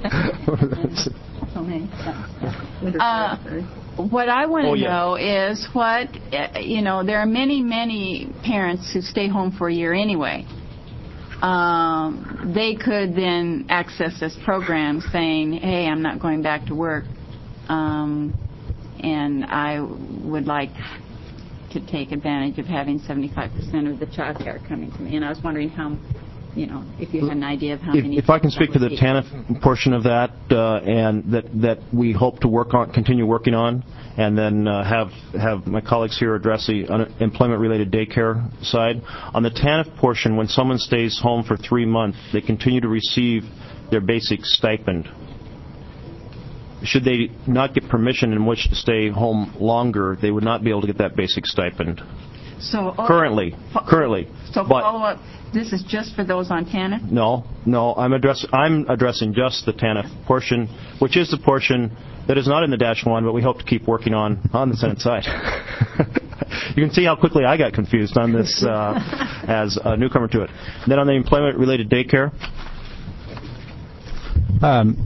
uh, what I want to oh, yeah. know is what, uh, you know, there are many, many parents who stay home for a year anyway. Um, they could then access this program saying, hey, I'm not going back to work, um, and I would like to take advantage of having seventy-five percent of the child care coming to me. And I was wondering how... You know, if you had an idea of how if, many. If I can speak to the TANF portion of that, uh, and that that we hope to work on, continue working on, and then uh, have have my colleagues here address the employment-related daycare side. On the TANF portion, when someone stays home for three months, they continue to receive their basic stipend. Should they not get permission in which to stay home longer, they would not be able to get that basic stipend. So oh, currently, fo- currently. So but, follow up. This is just for those on TANF? No, no. I'm address I'm addressing just the TANF portion, which is the portion that is not in the dash one, but we hope to keep working on on the Senate side. You can see how quickly I got confused on this uh, as a newcomer to it. Then on the employment-related daycare. Um,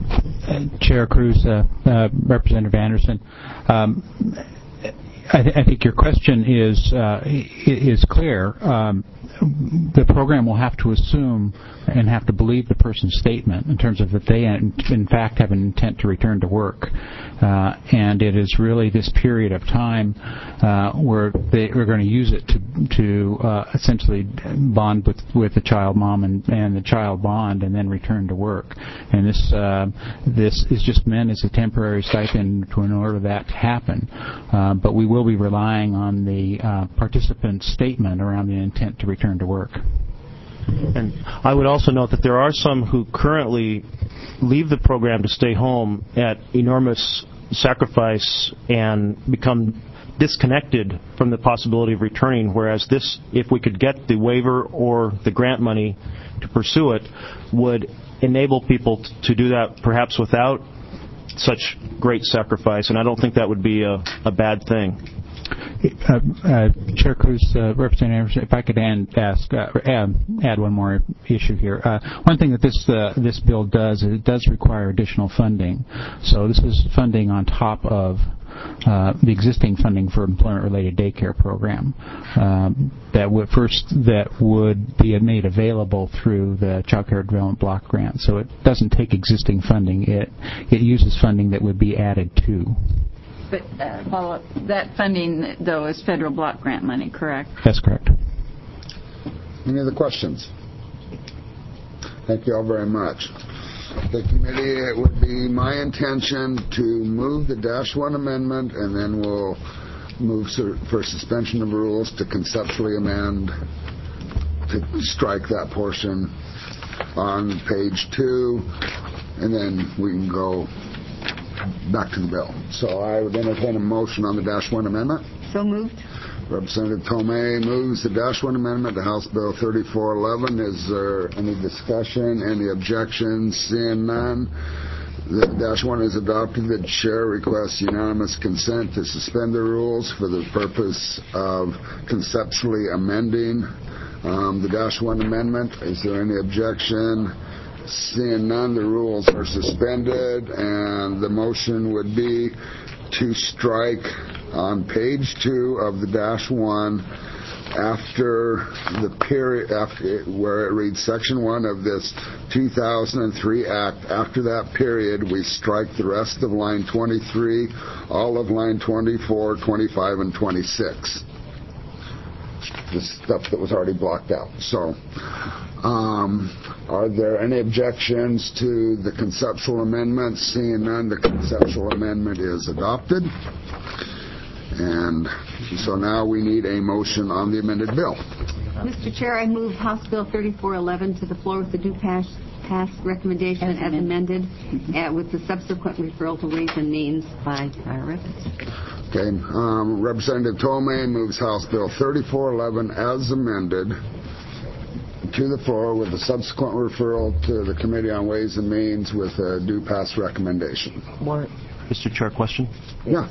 Chair Cruz, uh, uh, Representative Anderson, um, I, th- I think your question is uh, is clear. Um, the program will have to assume and have to believe the person's statement in terms of that they in, in fact have an intent to return to work. Uh, and it is really this period of time uh, where they are going to use it to to uh, essentially bond with, with the child mom and, and the child bond and then return to work. And this uh, this is just meant as a temporary stipend to in order that to happen. Uh, but we will be relying on the uh, participant's statement around the intent to return to work. And I would also note that there are some who currently leave the program to stay home at enormous sacrifice and become disconnected from the possibility of returning, whereas this, if we could get the waiver or the grant money to pursue it, would enable people t- to do that perhaps without such great sacrifice, and I don't think that would be a, a bad thing. Uh, uh, Chair Cruz, uh, Representative, if I could add, ask, uh, add, add one more issue here. Uh, one thing that this uh, this bill does is it does require additional funding. So this is funding on top of uh, the existing funding for employment-related daycare program um, that would first that would be made available through the Child Care Development Block Grant. So it doesn't take existing funding; it it uses funding that would be added to. But uh, follow up, that funding, though, is federal block grant money, correct? That's correct. Any other questions? Thank you all very much. The committee, it would be my intention to move the dash one amendment, and then we'll move for suspension of rules to conceptually amend, to strike that portion on page two, and then we can go back to the bill. So I would entertain a motion on the dash one amendment. So moved. Representative Tomei moves the dash one amendment to House Bill thirty-four eleven. Is there any discussion, any objections? Seeing none, the dash one is adopted. The chair requests unanimous consent to suspend the rules for the purpose of conceptually amending um, the dash one amendment. Is there any objection? Seeing none, the rules are suspended, and the motion would be to strike on page two of the dash one after the period, after where it reads section one of this two thousand three Act. After that period, we strike the rest of line twenty-three, all of line twenty-four, twenty-five, and twenty-six. The stuff that was already blocked out. So, um, are there any objections to the conceptual amendment? Seeing none, the conceptual amendment is adopted. And so now we need a motion on the amended bill. Mister Chair, I move House Bill thirty-four eleven to the floor with the due pass, pass recommendation as, as amended, uh, with the subsequent referral to Ways and Means by I R S. Okay, um, Representative Tomei moves House Bill thirty-four eleven as amended to the floor with the subsequent referral to the Committee on Ways and Means with a due pass recommendation. What? Mister Chair, question? Yeah.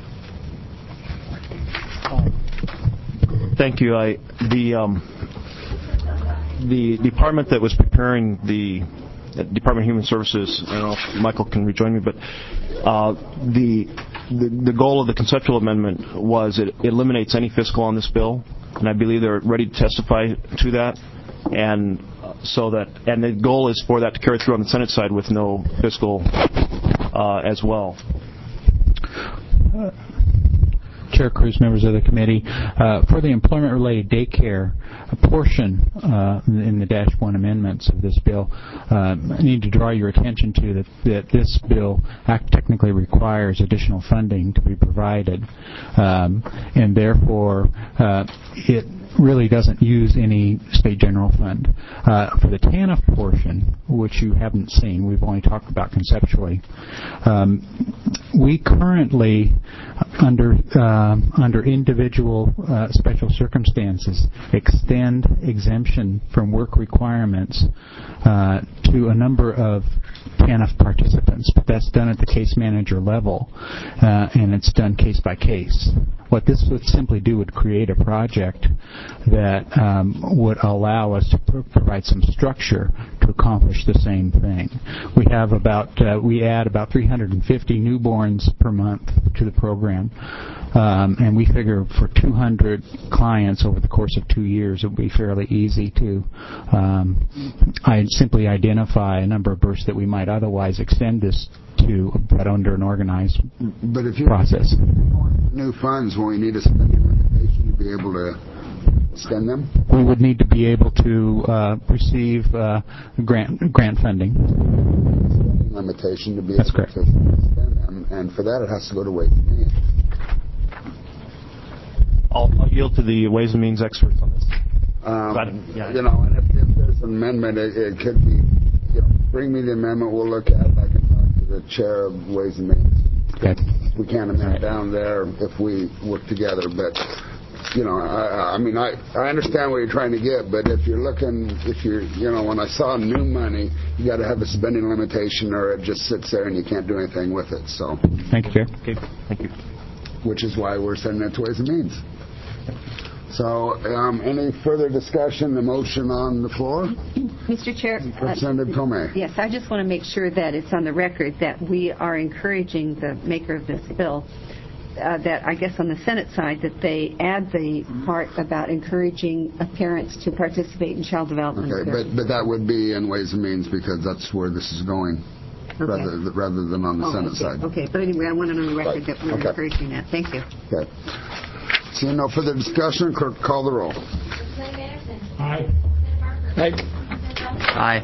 Thank you. I, the um, the department that was preparing the uh, Department of Human Services, I don't know if Michael can rejoin me, but uh, the, the the goal of the conceptual amendment was it eliminates any fiscal on this bill, and I believe they're ready to testify to that, and uh, so that and the goal is for that to carry through on the Senate side with no fiscal uh, as well. Uh. Chair Cruz, members of the committee, uh, for the employment-related daycare, a portion uh, in the dash one amendments of this bill, uh, I need to draw your attention to that, that this bill act technically requires additional funding to be provided, um, and therefore uh, it really doesn't use any state general fund. Uh, for the TANF portion, which you haven't seen, we've only talked about conceptually, um, we currently, under uh, under individual uh, special circumstances, extend exemption from work requirements uh, to a number of T A N F participants, but that's done at the case manager level, uh, and it's done case by case. What this would simply do would create a project that um, would allow us to pr- provide some structure to accomplish the same thing. We have about, uh, we add about three hundred fifty newborns per month to the program, um, and we figure for two hundred clients over the course of two years, it would be fairly easy to um, I simply identify a number of births that we might otherwise extend this to, but under an organized but if you process. New funds, when we need a spending limitation to be able to spend them? We would need to be able to uh, receive uh, grant grant funding. Spending limitation to be That's able correct. to spend them, and for that it has to go to Ways and Means. I'll, I'll yield to the Ways and Means experts on this. Um, yeah. You know, and if, if there's an amendment, it, it could be, you know, bring me the amendment, we'll look at it. I can talk to the chair of Ways and Means. Okay. We can't amend down there if we work together, but, you know, I, I mean, I, I understand what you're trying to get, but if you're looking, if you're, you know, when I saw new money, you got to have a spending limitation or it just sits there and you can't do anything with it, so. Thank you, Chair. Okay, thank you. Which is why we're sending it to Ways and Means. So, um, any further discussion, the motion on the floor? Mister Chair. Representative Tomei. Yes, I just want to make sure that it's on the record that we are encouraging the maker of this bill, uh, that I guess on the Senate side, that they add the part about encouraging parents to participate in child development. Okay, but, but that would be in Ways and Means because that's where this is going, okay. rather, rather than on the oh, Senate okay. side. Okay, but anyway, I want it on the record right. that we're okay. encouraging that. Thank you. Okay. Seeing no further discussion, clerk, call the roll. Aye. Aye. Aye.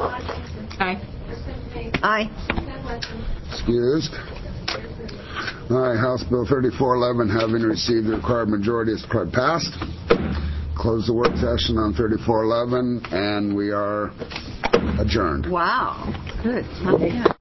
Aye. Aye. Excused. All right, House Bill thirty-four eleven, having received the required majority, is declared passed. Close the work session on thirty-four eleven, and we are adjourned. Wow. Good. Not bad.